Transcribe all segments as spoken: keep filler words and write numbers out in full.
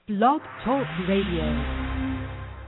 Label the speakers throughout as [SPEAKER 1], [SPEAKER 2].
[SPEAKER 1] Blog Talk Radio.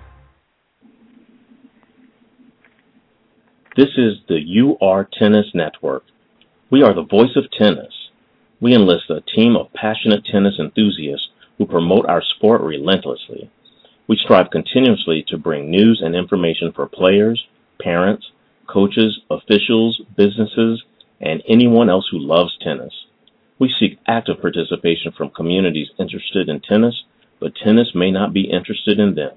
[SPEAKER 2] This is the U R Tennis Network. We are the voice of tennis. We enlist a team of passionate tennis enthusiasts who promote our sport relentlessly. We strive continuously to bring news and information for players, parents, coaches, officials, businesses, and anyone else who loves tennis. We seek active participation from communities interested in tennis, but tennis may not be interested in them.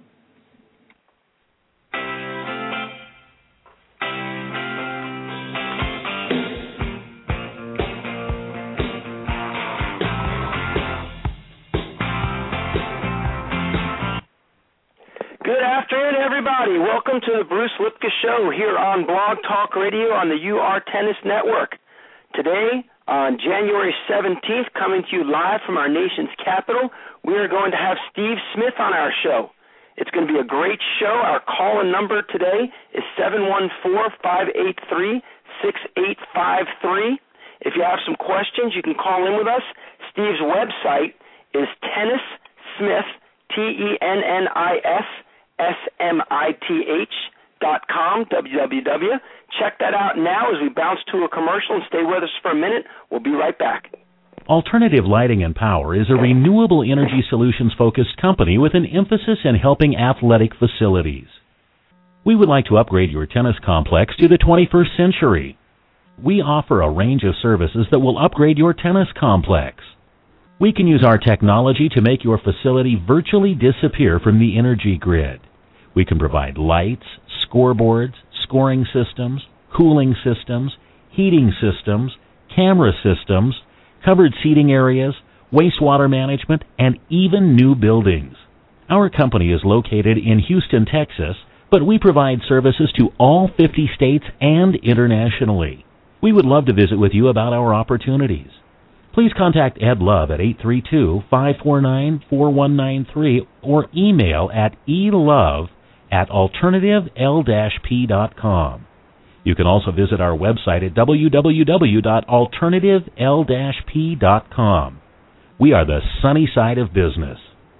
[SPEAKER 3] Good afternoon, everybody. Welcome to the Bruce Lipka Show here on Blog Talk Radio on the U R Tennis Network. Today, on January seventeenth, coming to you live from our nation's capital, we are going to have Steve Smith on our show. It's going to be a great show. Our call-in number today is seven one four, five eight three, six eight five three. If you have some questions, you can call in with us. Steve's website is Tennis Smith, T E N N I S S M I T H dot com, W W W. Check that out now as we bounce to a commercial and stay with us for a minute. We'll be right back.
[SPEAKER 4] Alternative Lighting and Power is a renewable energy solutions-focused company with an emphasis in helping athletic facilities. We would like to upgrade your tennis complex to the twenty-first century. We offer a range of services that will upgrade your tennis complex. We can use our technology to make your facility virtually disappear from the energy grid. We can provide lights, scoreboards, scoring systems, cooling systems, heating systems, camera systems, covered seating areas, wastewater management, and even new buildings. Our company is located in Houston, Texas, but we provide services to all fifty states and internationally. We would love to visit with you about our opportunities. Please contact Ed Love at eight three two, five four nine, four one nine three or email at elove at alternative l dash p dot com. You can also visit our website at w w w dot alternative l dash p dot com. We are the sunny side of business.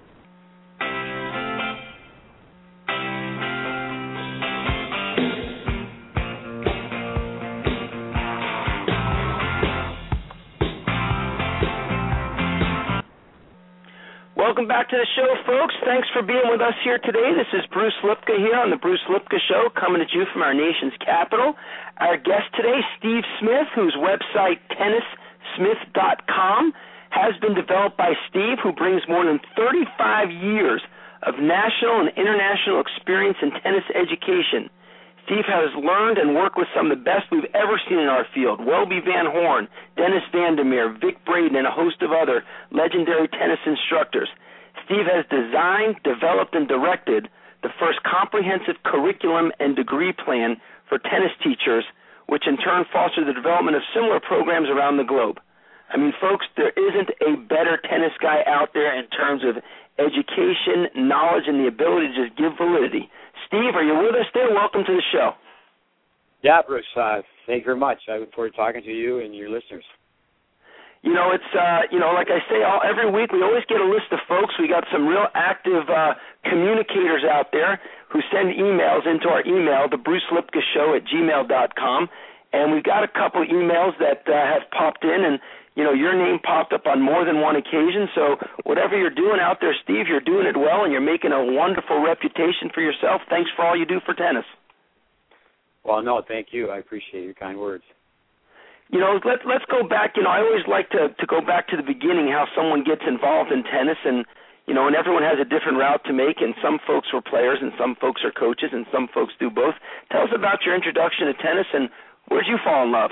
[SPEAKER 3] Welcome back to the show, folks. Thanks for being with us here today. This is Bruce Lipka here on the Bruce Lipka Show, coming at you from our nation's capital. Our guest today, Steve Smith, whose website, tennis smith dot com, has been developed by Steve, who brings more than thirty-five years of national and international experience in tennis education. Steve has learned and worked with some of the best we've ever seen in our field: Welby Van Horn, Dennis Vandermeer, Vic Braden, and a host of other legendary tennis instructors. Steve has designed, developed, and directed the first comprehensive curriculum and degree plan for tennis teachers, which in turn foster the development of similar programs around the globe. I mean, folks, there isn't a better tennis guy out there in terms of education, knowledge, and the ability to just give validity. Steve, are you with us there? Welcome to the show.
[SPEAKER 5] Yeah, Bruce, uh, thank you very much. I look forward to talking to you and your listeners.
[SPEAKER 3] You know, it's, uh, you know, like I say, all, every week we always get a list of folks. We got some real active uh, communicators out there who send emails into our email, the Bruce Lipka Show at gmail dot com. And we've got a couple of emails that uh, have popped in, and, you know, your name popped up on more than one occasion. So whatever you're doing out there, Steve, you're doing it well, and you're making a wonderful reputation for yourself. Thanks for all you do for tennis.
[SPEAKER 5] Well, no, thank you. I appreciate your kind words.
[SPEAKER 3] You know, let's let's go back. You know, I always like to, to go back to the beginning, how someone gets involved in tennis, and, you know, and everyone has a different route to make, and some folks were players, and some folks are coaches, and some folks do both. Tell us about your introduction to tennis, and where'd you fall in love?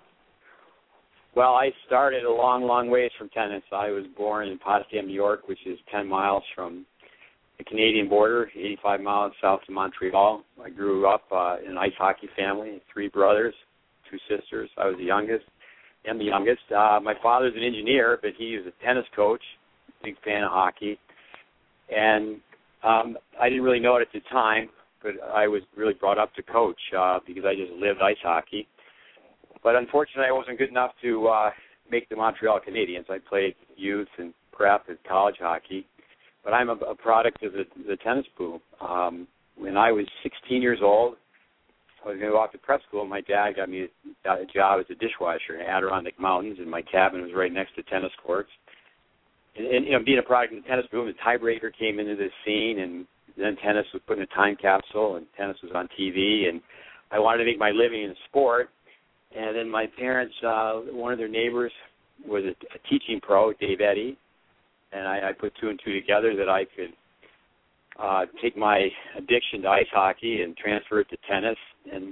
[SPEAKER 5] Well, I started a long, long ways from tennis. I was born in Potsdam, New York, which is ten miles from the Canadian border, eighty-five miles south of Montreal. I grew up uh, in an ice hockey family, three brothers, two sisters. I was the youngest. I'm the youngest. Uh, my father's an engineer, but he was a tennis coach, big fan of hockey. And um, I didn't really know it at the time, but I was really brought up to coach uh, because I just lived ice hockey. But unfortunately, I wasn't good enough to uh, make the Montreal Canadiens. I played youth and prep and college hockey. but I'm a, a product of the, the tennis boom. Um, when I was sixteen years old, I was going to go off to prep school, and my dad got me a, a job as a dishwasher in Adirondack Mountains, and my cabin was right next to tennis courts. And, and you know, being a product of the tennis boom, the tiebreaker came into the scene, and then tennis was put in a time capsule, and tennis was on T V, and I wanted to make my living in sport. And then my parents, uh, one of their neighbors was a, a teaching pro, Dave Eddy, and I, I put two and two together that I could uh, take my addiction to ice hockey and transfer it to tennis. And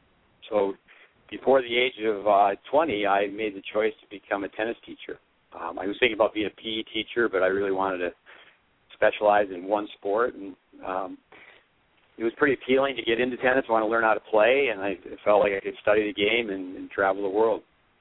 [SPEAKER 5] so before the age of uh, twenty, I made the choice to become a tennis teacher. Um, I was thinking about being a P E teacher, but I really wanted to specialize in one sport. And um, it was pretty appealing to get into tennis. I wanted to learn how to play, and I felt like I could study the game and, and travel the world.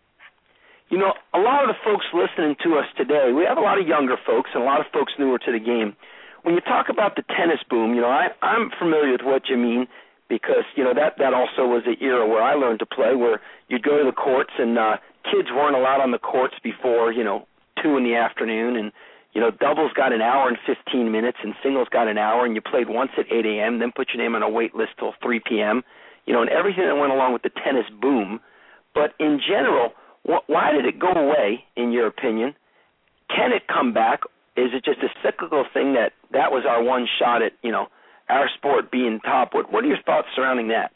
[SPEAKER 3] You know, a lot of the folks listening to us today, we have a lot of younger folks and a lot of folks newer to the game. When you talk about the tennis boom, you know, I, I'm familiar with what you mean because, you know, that, that also was the era where I learned to play, where you'd go to the courts and uh, kids weren't allowed on the courts before, you know, two in the afternoon, and, you know, doubles got an hour and fifteen minutes and singles got an hour, and you played once at eight a.m., then put your name on a wait list till three p.m., you know, and everything that went along with the tennis boom. But in general, wh- why did it go away, in your opinion? Can it come back? Is it just a cyclical thing that that was our one shot at, you know, our sport being top? What, what are your thoughts surrounding that?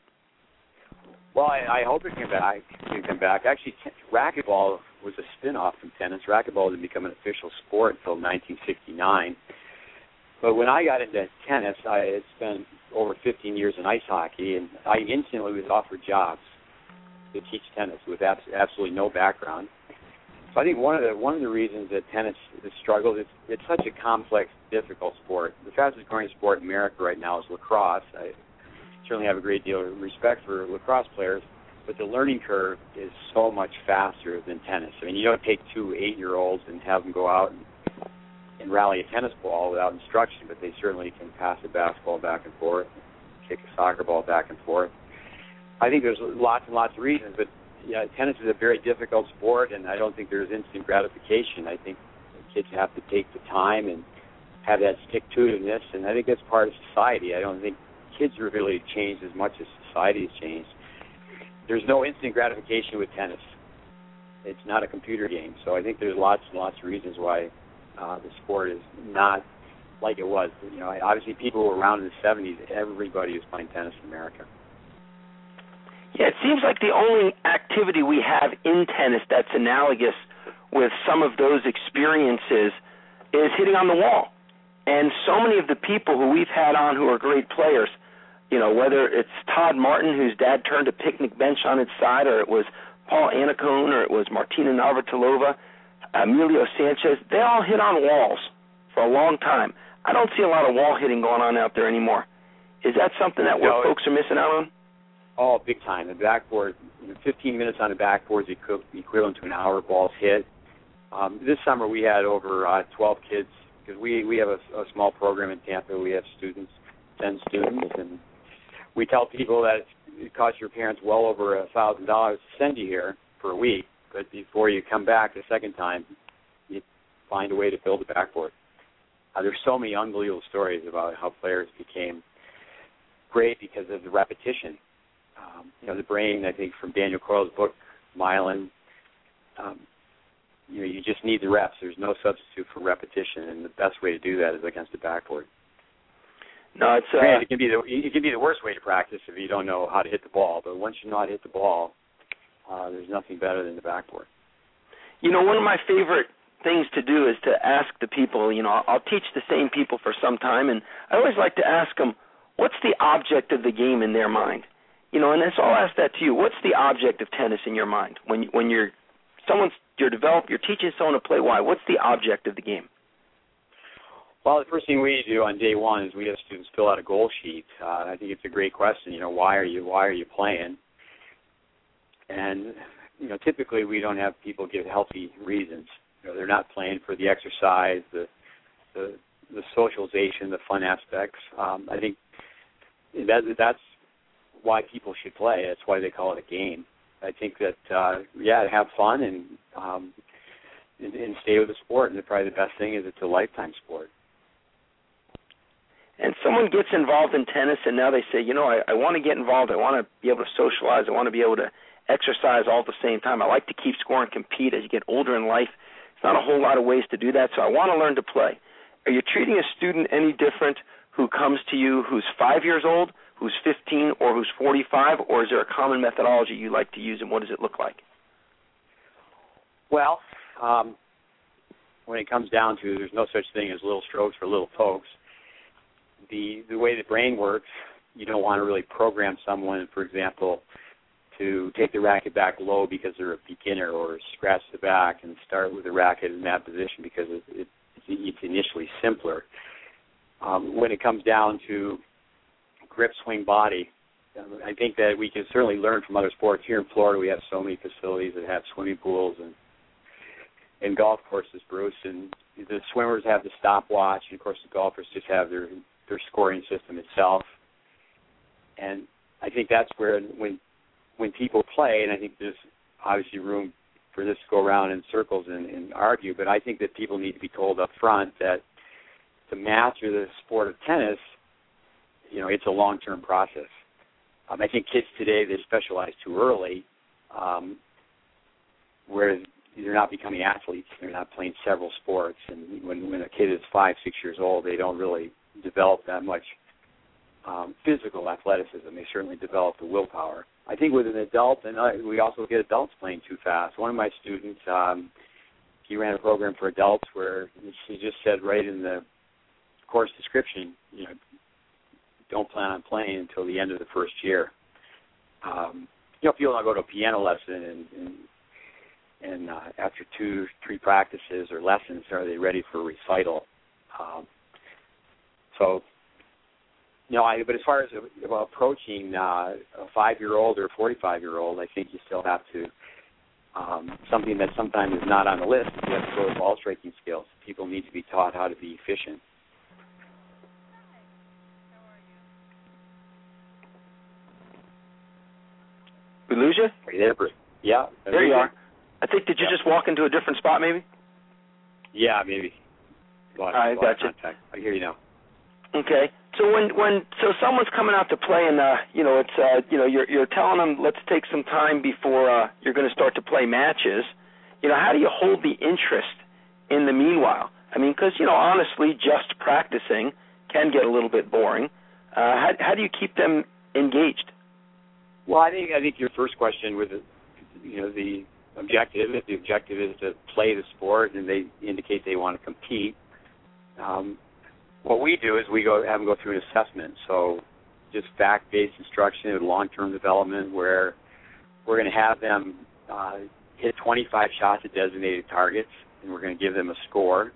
[SPEAKER 5] Well, I, I hope it can back. It can come back. Actually, t- racquetball was a spin-off from tennis. Racquetball didn't become an official sport until nineteen sixty-nine. But when I got into tennis, I had spent over fifteen years in ice hockey, and I instantly was offered jobs to teach tennis with abs- absolutely no background. So I think one of the one of the reasons that tennis has struggled is it's such a complex, difficult sport. The fastest growing sport in America right now is lacrosse. I certainly have a great deal of respect for lacrosse players, but the learning curve is so much faster than tennis. I mean, you don't take two eight-year-olds and have them go out and, and rally a tennis ball without instruction, but they certainly can pass a basketball back and forth, kick a soccer ball back and forth. I think there's lots and lots of reasons, but yeah, tennis is a very difficult sport, and I don't think there's instant gratification. I think kids have to take the time and have that stick-to-itiveness, and I think that's part of society. I don't think kids have really changed as much as society has changed. There's no instant gratification with tennis. It's not a computer game, so I think there's lots and lots of reasons why uh, the sport is not like it was. You know, obviously people who were around in the seventies, everybody was playing tennis in America.
[SPEAKER 3] Yeah, it seems like the only activity we have in tennis that's analogous with some of those experiences is hitting on the wall. And so many of the people who we've had on who are great players, you know, whether it's Todd Martin, whose dad turned a picnic bench on its side, or it was Paul Annacone, or it was Martina Navratilova, Emilio Sanchez, they all hit on walls for a long time. I don't see a lot of wall hitting going on out there anymore. Is that something that no, folks are missing out on?
[SPEAKER 5] Oh, big time. The backboard, fifteen minutes on the backboard is equivalent to an hour balls hit. Um, this summer we had over uh, twelve kids, because we, we have a, a small program in Tampa. We have students, ten students, and we tell people that it costs your parents well over a thousand dollars to send you here for a week, but before you come back the second time, you find a way to build a backboard. Uh, there's so many unbelievable stories about how players became great because of the repetition. Um, you know, the brain, I think, from Daniel Coyle's book, Myelin, um, you know, you just need the reps. There's no substitute for repetition, and the best way to do that is against the backboard.
[SPEAKER 3] No, it's uh,
[SPEAKER 5] Granted, it can be the it can be the worst way to practice if you don't know how to hit the ball. But once you know how to hit the ball, uh, there's nothing better than the backboard.
[SPEAKER 3] You know, one of my favorite things to do is to ask the people. You know, I'll teach the same people for some time, and I always like to ask them, what's the object of the game in their mind? You know, and so I'll ask that to you. What's the object of tennis in your mind when when you're someone's you're develop you're teaching someone to play? Why? What's the object of the game?
[SPEAKER 5] Well, the first thing we do on day one is we have students fill out a goal sheet. Uh, I think it's a great question. You know, why are you why are you playing? And you know, typically we don't have people give healthy reasons. You know, they're not playing for the exercise, the the, the socialization, the fun aspects. Um, I think that that's why people should play. That's why they call it a game. I think that, uh, yeah, have fun and, um, and and stay with the sport. And probably the best thing is it's a lifetime sport.
[SPEAKER 3] someone gets involved in tennis and now they say, you know, I, I want to get involved. I want to be able to socialize. I want to be able to exercise all at the same time. I like to keep score and compete as you get older in life. There's not a whole lot of ways to do that, so I want to learn to play. Are you treating a student any different who comes to you who's five years old, who's fifteen, or who's forty-five, or is there a common methodology you like to use, and what does it look like?
[SPEAKER 5] Well, um, when it comes down to, there's no such thing as little strokes for little folks. The the way the brain works, you don't want to really program someone, for example, to take the racket back low because they're a beginner, or scratch the back and start with the racket in that position because it, it, it's initially simpler. Um, when it comes down to grip, swing, body, I think that we can certainly learn from other sports. Here in Florida, we have so many facilities that have swimming pools and and golf courses, Bruce, and the swimmers have the stopwatch, and of course the golfers just have their their scoring system itself. And I think that's where when when people play, and I think there's obviously room for this to go around in circles and, and argue, but I think that people need to be told up front that to master the sport of tennis, you know, it's a long-term process. Um, I think kids today, they specialize too early, um, where they're not becoming athletes. They're not playing several sports. And when, when a kid is five, six years old, they don't really develop that much um, physical athleticism. They certainly develop the willpower. I think with an adult, and uh, we also get adults playing too fast. One of my students, um, he ran a program for adults where he just said right in the course description, you know, don't plan on playing until the end of the first year. Um, you know, people don't go to a piano lesson and, and and uh, after two, three practices or lessons, are they ready for a recital? Um, so, you know, I, but as far as uh, approaching uh, a five-year-old or a forty-five-year-old, I think you still have to, um, something that sometimes is not on the list, you have to go to ball striking skills. People need to be taught how to be efficient.
[SPEAKER 3] We lose you?
[SPEAKER 5] Are you there, Bruce? Yeah.
[SPEAKER 3] There you are. I think, did you yeah. just walk into a different spot maybe?
[SPEAKER 5] Yeah, maybe. Lost,
[SPEAKER 3] I got you.
[SPEAKER 5] Contact. I hear you now.
[SPEAKER 3] Okay. So when when so someone's coming out to play and uh you know it's uh you know you're you're telling them let's take some time before uh you're going to start to play matches. You know, how do you hold the interest in the meanwhile? I mean, because you know honestly, just practicing can get a little bit boring. Uh, how how do you keep them engaged?
[SPEAKER 5] Well, I think I think your first question with the, you know the objective, if the objective is to play the sport and they indicate they want to compete, um, what we do is we go have them go through an assessment. So just fact-based instruction and long-term development where we're going to have them uh, hit twenty-five shots at designated targets, and we're going to give them a score.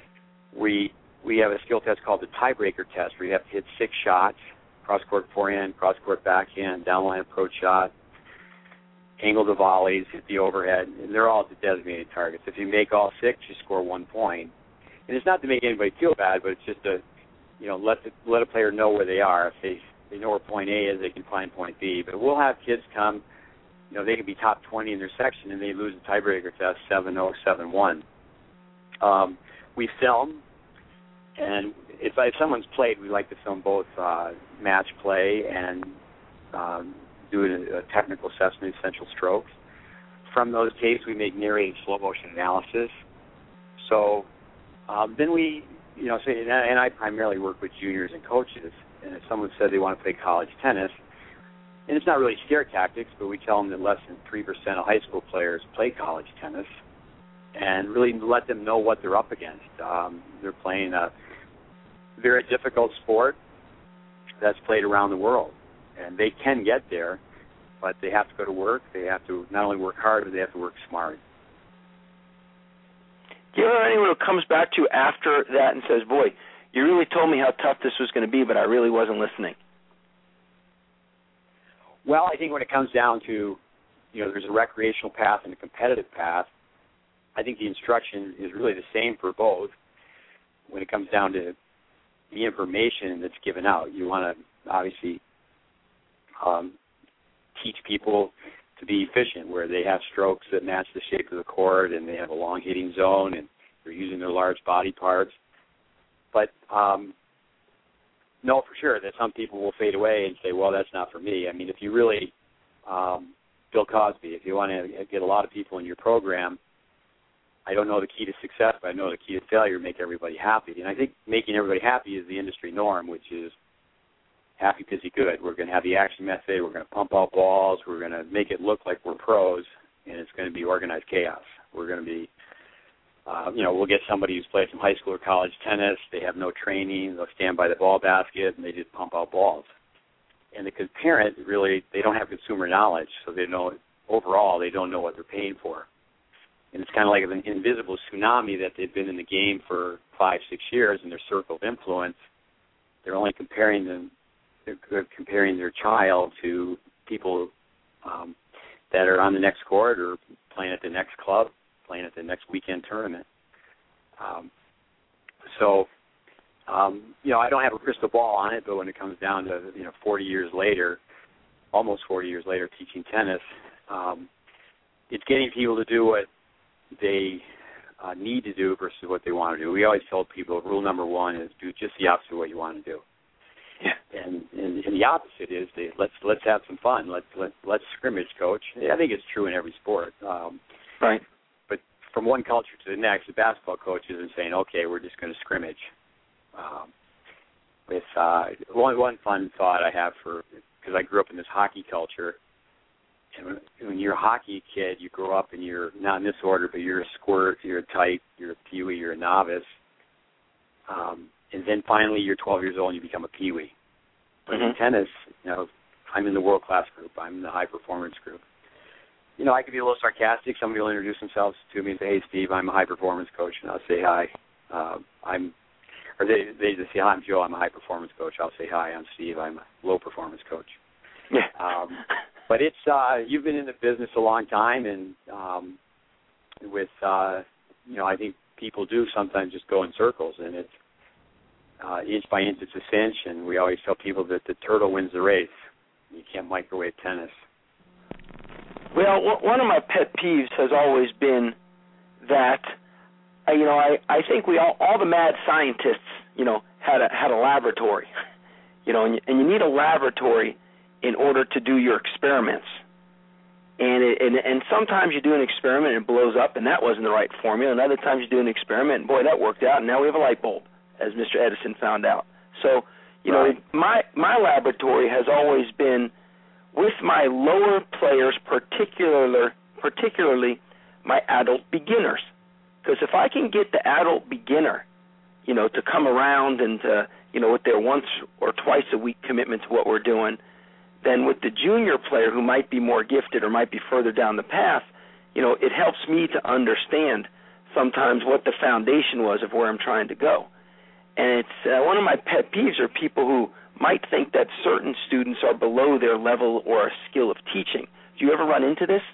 [SPEAKER 5] We we have a skill test called the tiebreaker test where you have to hit six shots, cross-court forehand, cross-court backhand, downline approach shot, angle the volleys, hit the overhead, and they're all at the designated targets. If you make all six, you score one point. And it's not to make anybody feel bad, but it's just to, you know, let the, let a player know where they are. If they they know where point A is, they can find point B. But we'll have kids come, you know, they can be top twenty in their section, and they lose the tiebreaker test seven oh, seven one. Um, we film, and if, if someone's played, we like to film both uh, match play and um, do a, a technical assessment of essential strokes. From those tapes, we make narrated slow motion analysis. So um, then we, you know, say, and I, and I primarily work with juniors and coaches. And if someone said they want to play college tennis, and it's not really scare tactics, but we tell them that less than three percent of high school players play college tennis, and really let them know what they're up against. Um, they're playing a very difficult sport that's played around the world. And they can get there, but they have to go to work. They have to not only work hard, but they have to work smart.
[SPEAKER 3] Do you ever have anyone who comes back to you after that and says, boy, you really told me how tough this was going to be, but I really wasn't listening?
[SPEAKER 5] Well, I think when it comes down to, you know, there's a recreational path and a competitive path, I think the instruction is really the same for both. When it comes down to the information that's given out, you want to obviously Um, teach people to be efficient, where they have strokes that match the shape of the court and they have a long hitting zone and they're using their large body parts. But um, know for sure that some people will fade away and say, well, that's not for me. I mean, if you really, um, Bill Cosby, if you want to get a lot of people in your program, I don't know the key to success, but I know the key to failure, make everybody happy. And I think making everybody happy is the industry norm, which is happy, busy, good. We're going to have the action method. We're going to pump out balls. We're going to make it look like we're pros, and it's going to be organized chaos. We're going to be, uh, you know, we'll get somebody who's played some high school or college tennis. They have no training. They'll stand by the ball basket, and they just pump out balls. And the parent, really, they don't have consumer knowledge, so they know, overall, they don't know what they're paying for. And it's kind of like an invisible tsunami that they've been in the game for five, six years in their circle of influence. They're only comparing them, they're comparing their child to people um, that are on the next court or playing at the next club, playing at the next weekend tournament. Um, so, um, you know, I don't have a crystal ball on it, but when it comes down to, you know, forty years later, almost forty years later teaching tennis, um, it's getting people to do what they uh, need to do versus what they want to do. We always tell people rule number one is do just the opposite of what you want to do. Yeah. And, and, and the opposite is they, let's let's have some fun. Let's let let's scrimmage, coach. I think it's true in every sport. Um,
[SPEAKER 3] right.
[SPEAKER 5] But from one culture to the next, the basketball coach isn't saying, okay, we're just going to scrimmage. Um, with uh, one one fun thought I have for because I grew up in this hockey culture. And when, when you're a hockey kid, you grow up and you're not in this order, but you're a squirt, you're a type, you're a peewee, you're a novice. Um, and then finally you're twelve years old and you become a peewee. But mm-hmm. in tennis, you know, I'm in the world-class group. I'm in the high-performance group. You know, I could be a little sarcastic. Somebody will introduce themselves to me and say, hey, Steve, I'm a high-performance coach. And I'll say, hi. Uh, I'm, or they, they just say, hi, I'm Joe. I'm a high-performance coach. I'll say, hi, I'm Steve. I'm a low-performance coach.
[SPEAKER 3] Yeah.
[SPEAKER 5] Um, but it's uh, you've been in the business a long time, and um, with uh, you know, I think people do sometimes just go in circles, and it's uh, inch by inch, it's a cinch. And we always tell people that the turtle wins the race. You can't microwave tennis.
[SPEAKER 3] Well, one of my pet peeves has always been that uh, you know I, I think we all all the mad scientists you know had a had a laboratory, you know, and you, and you need a laboratory in order to do your experiments. And, it, and and sometimes you do an experiment and it blows up, and that wasn't the right formula. And other times you do an experiment, and boy, that worked out, and now we have a light bulb, as Mister Edison found out. So, you right. know, my my laboratory has always been with my lower players, particularly particularly my adult beginners. Because if I can get the adult beginner, you know, to come around and to, you know, with their once or twice a week commitment to what we're doing, then with the junior player who might be more gifted or might be further down the path, you know, it helps me to understand sometimes what the foundation was of where I'm trying to go. And it's uh, one of my pet peeves are people who might think that certain students are below their level or skill of teaching. Do you ever run into this?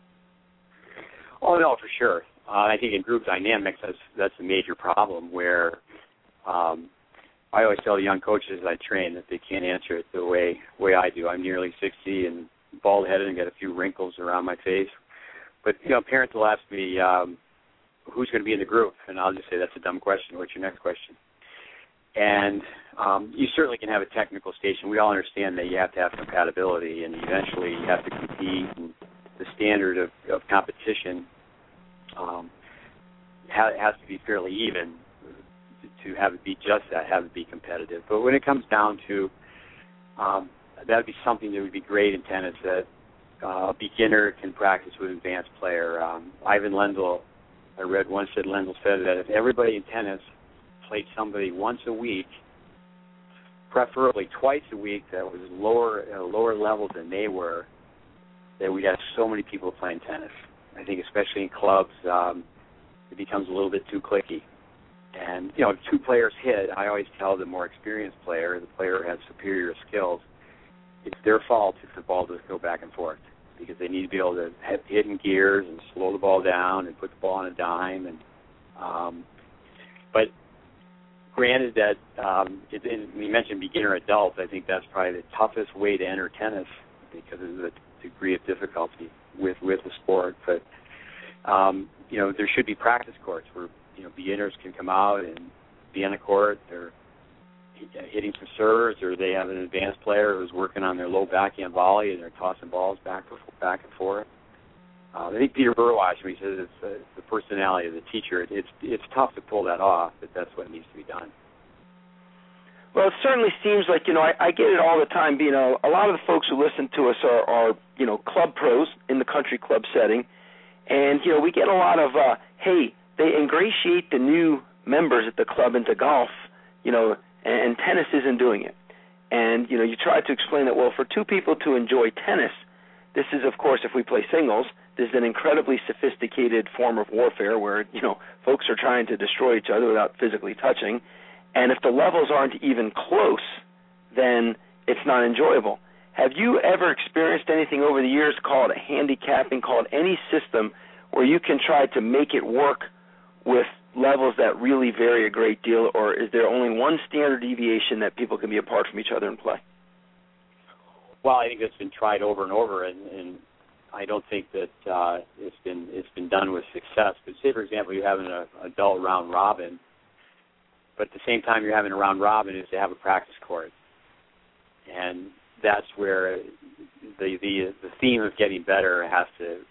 [SPEAKER 5] Oh, no, for sure. Uh, I think in group dynamics, that's, that's a major problem where um, I always tell the young coaches I train that they can't answer it the way way I do. I'm nearly sixty and bald-headed and got a few wrinkles around my face. But, you know, parents will ask me, um, who's going to be in the group? And I'll just say, that's a dumb question. What's your next question? And um, you certainly can have a technical station. We all understand that you have to have compatibility, and eventually you have to compete. And the standard of, of competition um, ha- has to be fairly even to have it be just that, have it be competitive. But when it comes down to, um, that would be something that would be great in tennis, that uh, a beginner can practice with an advanced player. Um, Ivan Lendl, I read once that Lendl said that if everybody in tennis played somebody once a week, preferably twice a week, that was lower at a lower level than they were, that we'd have so many people playing tennis. I think especially in clubs, um, it becomes a little bit too cliquey. And, you know, if two players hit, I always tell the more experienced player, the player who has superior skills, it's their fault if the ball doesn't go back and forth, because they need to be able to have hidden gears and slow the ball down and put the ball on a dime. And um, but granted that um, it, and we mentioned beginner adult, I think that's probably the toughest way to enter tennis because of the degree of difficulty with, with the sport. But, um, you know, there should be practice courts where, you know, beginners can come out and be on a court. They're hitting some serves, or they have an advanced player who's working on their low backhand volley and they're tossing balls back back and forth. Uh, I think Peter Burwash, when he says it's uh, the personality of the teacher, it's it's tough to pull that off, but that's what needs to be done.
[SPEAKER 3] Well, it certainly seems like, you know, I, I get it all the time. You know, a lot of the folks who listen to us are, are, you know, club pros in the country club setting. And, you know, we get a lot of, uh, hey, they ingratiate the new members at the club into golf, you know, and, and tennis isn't doing it. And, you know, you try to explain that, well, for two people to enjoy tennis, this is, of course, if we play singles, this is an incredibly sophisticated form of warfare where, you know, folks are trying to destroy each other without physically touching. And if the levels aren't even close, then it's not enjoyable. Have you ever experienced anything over the years, call it a handicapping, call it any system, where you can try to make it work with levels that really vary a great deal, or is there only one standard deviation that people can be apart from each other and play?
[SPEAKER 5] Well, I think it's been tried over and over, and, and I don't think that uh, it's been it's been done with success. But say, for example, you're having an adult round robin, but at the same time you're having a round robin is to have a practice court. And that's where the the, the theme of getting better has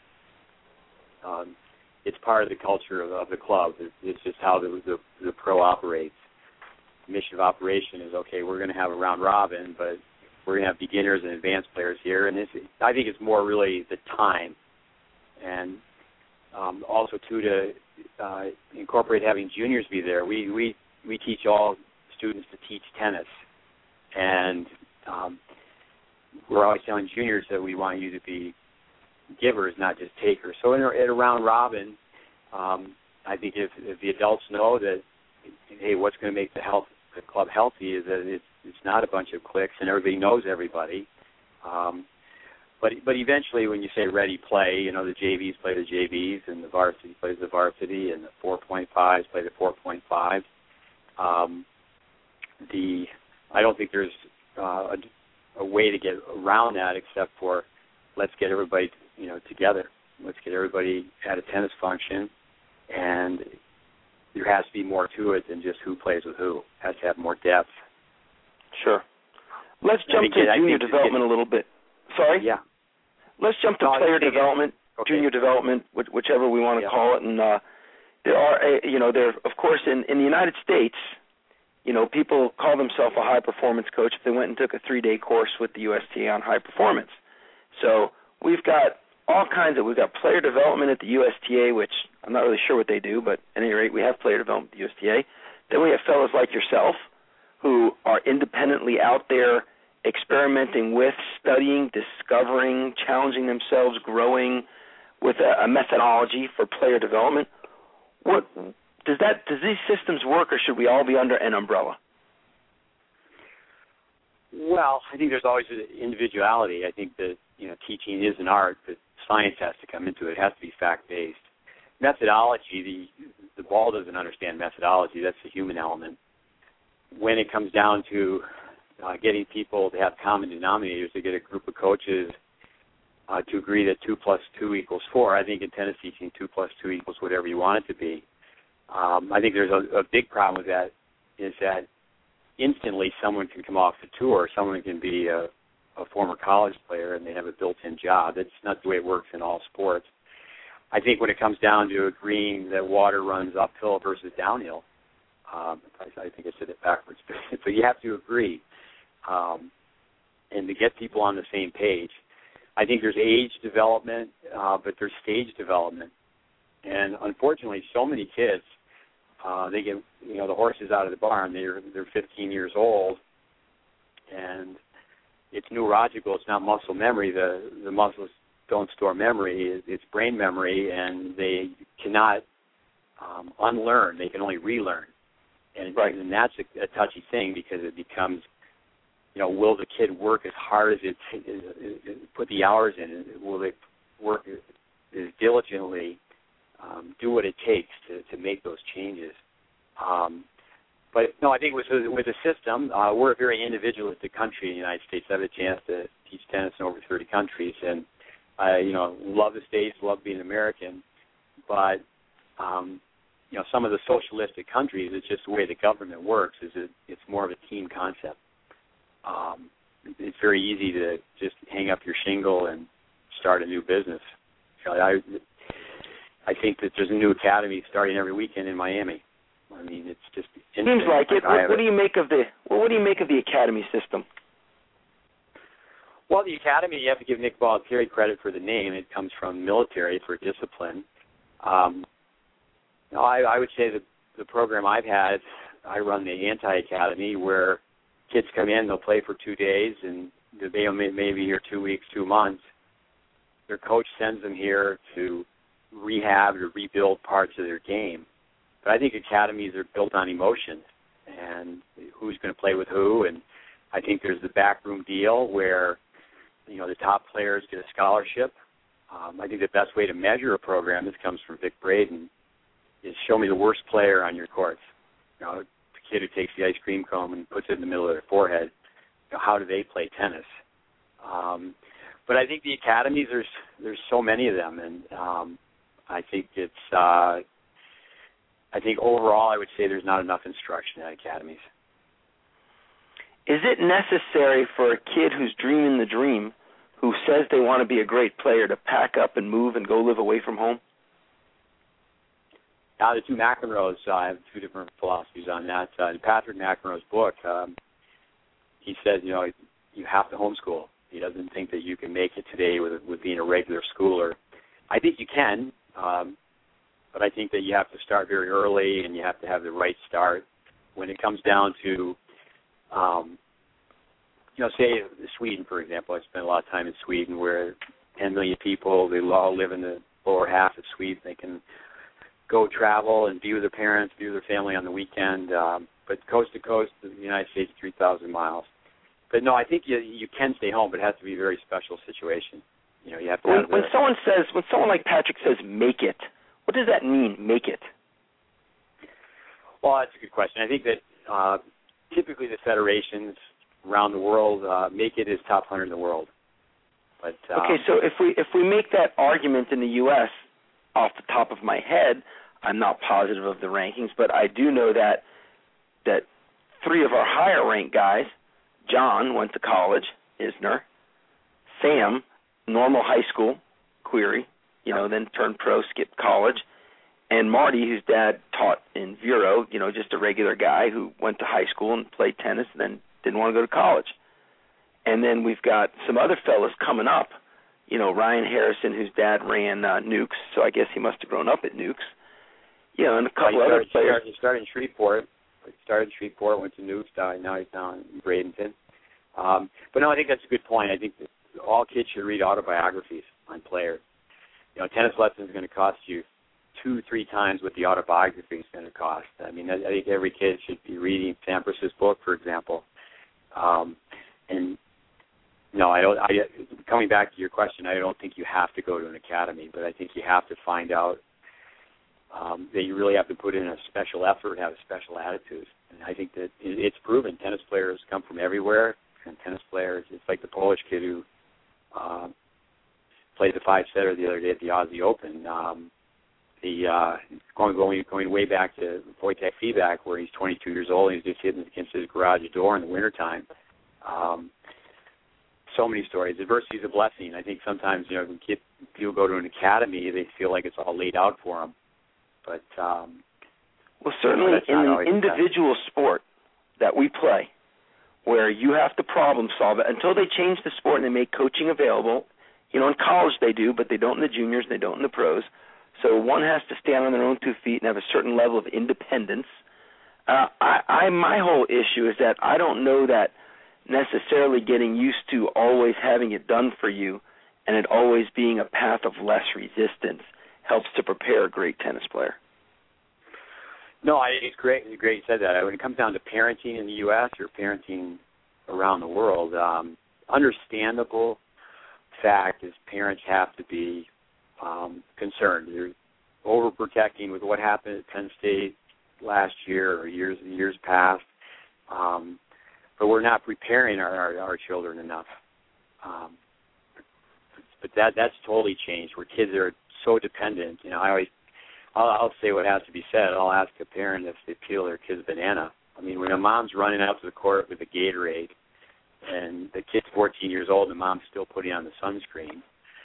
[SPEAKER 5] to, um, it's part of the culture of, of the club. It's, it's just how the, the, the pro operates. The mission of operation is, okay, we're going to have a round robin, but we're going to have beginners and advanced players here. And this, I think it's more really the time. And um, also, too, to uh, incorporate having juniors be there. We, we We teach all students to teach tennis, and um, we're always telling juniors that we want you to be givers, not just takers. So in a, at a round robin, um, I think if, if the adults know that, hey, what's going to make the health the club healthy is that it's it's not a bunch of cliques and everybody knows everybody. Um, but but eventually, when you say ready, play, you know, the J Vs play the J Vs and the varsity plays the varsity and the four point fives play the four point fives. Um, the I don't think there's uh, a, a way to get around that except for let's get everybody, you know, together. Let's get everybody at a tennis function, and there has to be more to it than just who plays with who. It has to have more depth.
[SPEAKER 3] Sure. Let's jump to
[SPEAKER 5] it,
[SPEAKER 3] junior development a little bit. Sorry?
[SPEAKER 5] Yeah.
[SPEAKER 3] Let's jump to
[SPEAKER 5] no,
[SPEAKER 3] player development,
[SPEAKER 5] okay.
[SPEAKER 3] junior development, whichever we want to
[SPEAKER 5] yeah.
[SPEAKER 3] call it. And uh, there are, a, you know, there of course in, in the United States, you know, people call themselves a high performance coach if they went and took a three day course with the U S T A on high performance. So we've got all kinds of, we've got player development at the U S T A, which I'm not really sure what they do, but at any rate, we have player development at the U S T A. Then we have fellows like yourself who are independently out there experimenting with, studying, discovering, challenging themselves, growing with a, a methodology for player development. What does that? Does these systems work, or should we all be under an umbrella?
[SPEAKER 5] Well, I think there's always individuality. I think that, you know, teaching is an art, but science has to come into it. It has to be fact-based. Methodology, the the ball doesn't understand methodology. That's the human element. When it comes down to uh, getting people to have common denominators, to get a group of coaches uh, to agree that two plus two equals four, I think in tennis teaching, two plus two equals whatever you want it to be. Um, I think there's a, a big problem with that, is that instantly someone can come off the tour, someone can be a, a former college player and they have a built-in job. That's not the way it works in all sports. I think when it comes down to agreeing that water runs uphill versus downhill, um, I, I think I said it backwards, but you have to agree. Um, and to get people on the same page. I think there's age development, uh, but there's stage development. And unfortunately, so many kids, uh, they get, you know, the horses out of the barn. They're they're fifteen years old, and it's neurological. It's not muscle memory. The the muscles don't store memory. It's brain memory, and they cannot um, unlearn. They can only relearn. And,
[SPEAKER 3] right.
[SPEAKER 5] and that's a, a touchy thing, because it becomes, you know, will the kid work as hard as it, it put the hours in? Will they work as diligently, um, do what it takes to, to make those changes? Um, but, no, I think with, with the system, uh, we're a very individualistic country in the United States. I have a chance to teach tennis in over thirty countries, and I, you know, love the States, love being American, but um, you know, some of the socialistic countries, it's just the way the government works. Is it, it's more of a team concept. Um, it's very easy to just hang up your shingle and start a new business. You know, I, I think that there's a new academy starting every weekend in Miami. I mean, it's just
[SPEAKER 3] seems like it. What, what do you make of the well, what do you make of the academy system?
[SPEAKER 5] Well, the academy, you have to give Nick Bollettieri credit for the name. It comes from military for discipline. Um, no, I, I would say that the program I've had, I run the anti-academy where kids come in, they'll play for two days, and they may, may be here two weeks, two months. Their coach sends them here to rehab or rebuild parts of their game. But I think academies are built on emotion and who's going to play with who. And I think there's the backroom deal where, you know, the top players get a scholarship. Um, I think the best way to measure a program, this comes from Vic Braden, is show me the worst player on your courts. You know, the kid who takes the ice cream cone and puts it in the middle of their forehead, you know, how do they play tennis? Um, but I think the academies, there's, there's so many of them. And um, I think it's... Uh, I think overall I would say there's not enough instruction at academies.
[SPEAKER 3] Is it necessary for a kid who's dreaming the dream, who says they want to be a great player, to pack up and move and go live away from home?
[SPEAKER 5] Now, the two McEnroes, uh, I have two different philosophies on that. Uh, in Patrick McEnroe's book, um, he says, you know, you have to homeschool. He doesn't think that you can make it today with, with being a regular schooler. I think you can. Um, But I think that you have to start very early and you have to have the right start. When it comes down to, um, you know, say Sweden, for example. I spent a lot of time in Sweden where ten million people, they all live in the lower half of Sweden. They can go travel and be with their parents, be with their family on the weekend. Um, but coast to coast, the United States, three thousand miles. But, no, I think you you can stay home, but it has to be a very special situation. You know, you have to
[SPEAKER 3] when,
[SPEAKER 5] have
[SPEAKER 3] when
[SPEAKER 5] the,
[SPEAKER 3] someone says, when someone like Patrick says, make it, what does that mean, make it?
[SPEAKER 5] Well, that's a good question. I think that uh, typically the federations around the world uh, make it as top one hundred in the world. But um,
[SPEAKER 3] okay, so if we if we make that argument in the U S, off the top of my head, I'm not positive of the rankings, but I do know that that three of our higher ranked guys, John went to college, Isner, Sam, normal high school, query, you know, then turned pro, skipped college, and Marty, whose dad taught in Vero, you know, just a regular guy who went to high school and played tennis and then didn't want to go to college. And then we've got some other fellas coming up, you know, Ryan Harrison, whose dad ran uh, Nukes, so I guess he must have grown up at Nukes. You know, and a couple
[SPEAKER 5] well,
[SPEAKER 3] other
[SPEAKER 5] started,
[SPEAKER 3] players.
[SPEAKER 5] He started in Shreveport. He started in Shreveport, went to Nukes, died, now he's down in Bradenton. Um, but, no, I think that's a good point. I think that all kids should read autobiographies on players. You know, tennis lessons is going to cost you two, three times what the autobiography is going to cost. I mean, I, I think every kid should be reading Sampras's book, for example. Um, and, no, I don't. I, coming back to your question, I don't think you have to go to an academy, but I think you have to find out um, that you really have to put in a special effort, have a special attitude. And I think that it, it's proven. Tennis players come from everywhere, and tennis players, it's like the Polish kid who uh, played the five-setter the other day at the Aussie Open. Um, the uh, going, going going way back to Wojtek Fibak, where he's twenty-two years old and he's just hitting against his garage door in the wintertime. Um, so many stories. Adversity is a blessing. I think sometimes, you know, when kids, people go to an academy, they feel like it's all laid out for them. But um,
[SPEAKER 3] well, certainly in an individual sport that we play, where you have to problem solve it until they change the sport and they make coaching available. You know, in college they do, but they don't in the juniors, they don't in the pros. So one has to stand on their own two feet and have a certain level of independence. Uh, I, I, my whole issue is that I don't know that necessarily getting used to always having it done for you and it always being a path of less resistance helps to prepare a great tennis player.
[SPEAKER 5] No, I think it's great. It's great you said that. When it comes down to parenting in the U S or parenting around the world, um, understandable fact is parents have to be um, concerned. They're overprotecting with what happened at Penn State last year or years years past. Um, but we're not preparing our, our, our children enough. Um, but that that's totally changed. Where kids are so dependent. You know, I always I'll, I'll say what has to be said. I'll ask a parent if they peel their kid's banana. I mean, when a mom's running out to the court with a Gatorade and the kid's fourteen years old and the mom's still putting on the sunscreen,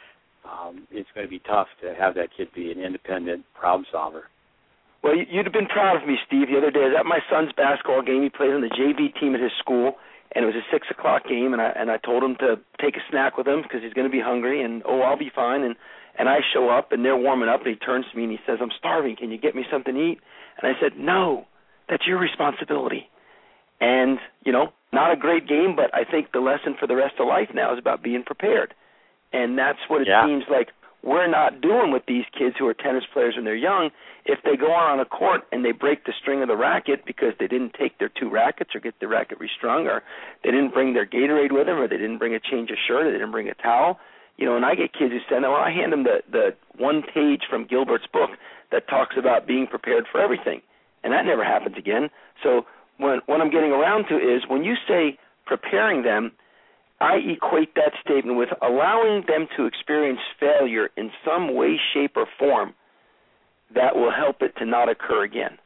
[SPEAKER 5] um, it's going to be tough to have that kid be an independent problem solver.
[SPEAKER 3] Well, you'd have been proud of me, Steve. The other day, I was at my son's basketball game. He plays on the J V team at his school, and it was a six o'clock game, and I and I told him to take a snack with him because he's going to be hungry, and, oh, I'll be fine. And, and I show up, and they're warming up, and he turns to me, and he says, I'm starving. Can you get me something to eat? And I said, no, that's your responsibility. And, you know, not a great game, but I think the lesson for the rest of life now is about being prepared. And that's what it
[SPEAKER 5] yeah.
[SPEAKER 3] seems like we're not doing with these kids who are tennis players when they're young. If they go on a court and they break the string of the racket because they didn't take their two rackets or get the racket restrung, or they didn't bring their Gatorade with them, or they didn't bring a change of shirt, or they didn't bring a towel, you know, and I get kids who say, well, I hand them the, the one page from Gilbert's book that talks about being prepared for everything. And that never happens again. So when, what I'm getting around to is when you say preparing them, I equate that statement with allowing them to experience failure in some way, shape, or form that will help it to not occur again.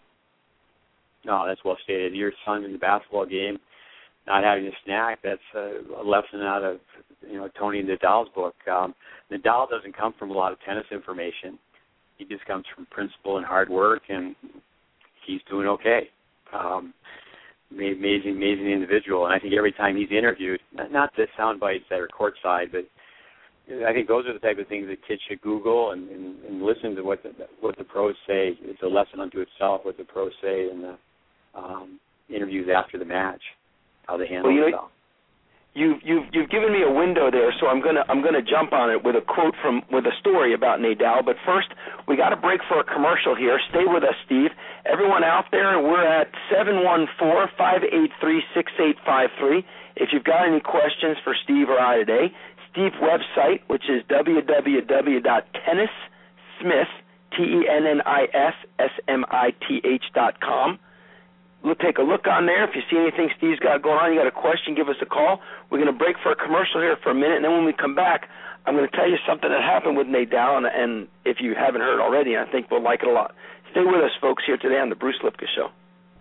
[SPEAKER 5] No, that's well stated. Your son in the basketball game not having a snack, that's a lesson out of, you know, Tony Nadal's book. Um, Nadal doesn't come from a lot of tennis information. He just comes from principle and hard work, and he's doing okay. Um, amazing, amazing individual. And I think every time he's interviewed, not the sound bites that are courtside, but I think those are the type of things that kids should Google and, and, and listen to what the, what the pros say. It's a lesson unto itself what the pros say in the um, interviews after the match, how they handle
[SPEAKER 3] well, you
[SPEAKER 5] themselves.
[SPEAKER 3] Know, you've you've you've given me a window there, so I'm gonna I'm gonna jump on it with a quote from with a story about Nadal. But first, we got to break for a commercial here. Stay with us, Steve. Everyone out there, we're at seven one four, five eight three, six eight five three. If you've got any questions for Steve or I today, Steve's website, which is w w w dot tennis smith, T E N N I S S M I T H dot com. We'll take a look on there. If you see anything Steve's got going on, you got a question, give us a call. We're going to break for a commercial here for a minute, and then when we come back, I'm going to tell you something that happened with Nadal, and, and if you haven't heard already, I think we'll like it a lot. Stay with us, folks, here today on the Bruce Lipka Show.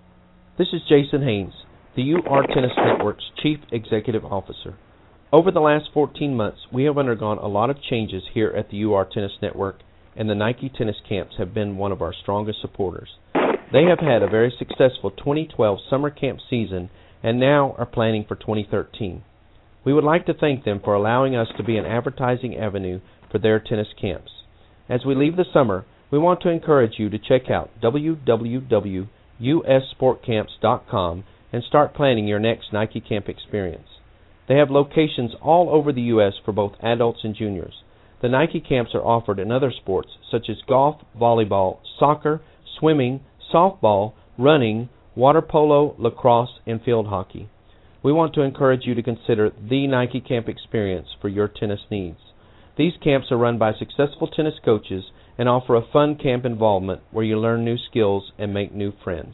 [SPEAKER 6] This is Jason Haynes, the U R Tennis Network's Chief Executive Officer. Over the last fourteen months, we have undergone a lot of changes here at the U R Tennis Network, and the Nike Tennis Camps have been one of our strongest supporters. They have had a very successful twenty twelve summer camp season and now are planning for twenty thirteen. We would like to thank them for allowing us to be an advertising avenue for their tennis camps. As we leave the summer, we want to encourage you to check out w w w dot u s sport camps dot com and start planning your next Nike Camp experience. They have locations all over the U S for both adults and juniors. The Nike Camps are offered in other sports such as golf, volleyball, soccer, swimming, softball, running, water polo, lacrosse, and field hockey. We want to encourage you to consider the Nike Camp experience for your tennis needs. These camps are run by successful tennis coaches and offer a fun camp involvement where you learn new skills and make new friends.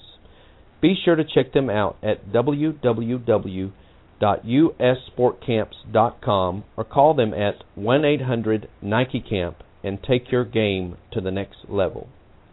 [SPEAKER 6] Be sure to check them out at w w w dot u s sport camps dot com or call them at one eight hundred Nike Camp and take your game to the next level.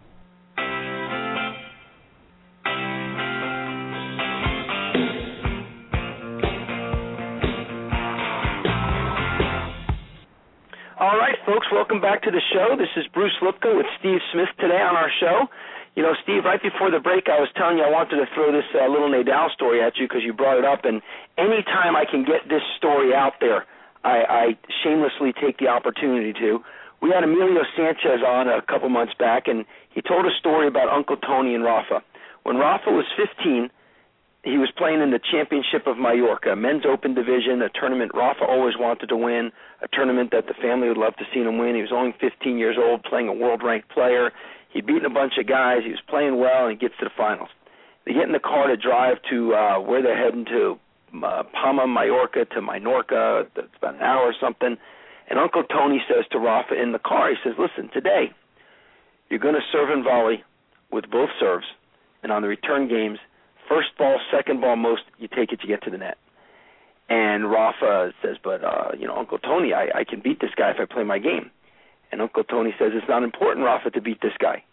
[SPEAKER 3] All right, folks, welcome back to the show. This is Bruce Lipka with Steve Smith today on our show. You know, Steve, right before the break, I was telling you I wanted to throw this uh, little Nadal story at you because you brought it up, and any time I can get this story out there, I, I shamelessly take the opportunity to. We had Emilio Sanchez on a couple months back, and he told a story about Uncle Tony and Rafa. When Rafa was fifteen, he was playing in the Championship of Mallorca, men's open division, a tournament Rafa always wanted to win, a tournament that the family would love to see him win. He was only fifteen years old, playing a world-ranked player. He'd beaten a bunch of guys. He was playing well, and he gets to the finals. They get in the car to drive to uh, where they're heading to, uh, Palma, Mallorca to Minorca. It's about an hour or something. And Uncle Tony says to Rafa in the car, he says, listen, today you're going to serve and volley with both serves, and on the return games, first ball, second ball, most, you take it, you get to the net. And Rafa says, but, uh, you know, Uncle Tony, I, I can beat this guy if I play my game. And Uncle Tony says, it's not important, Rafa, to beat this guy.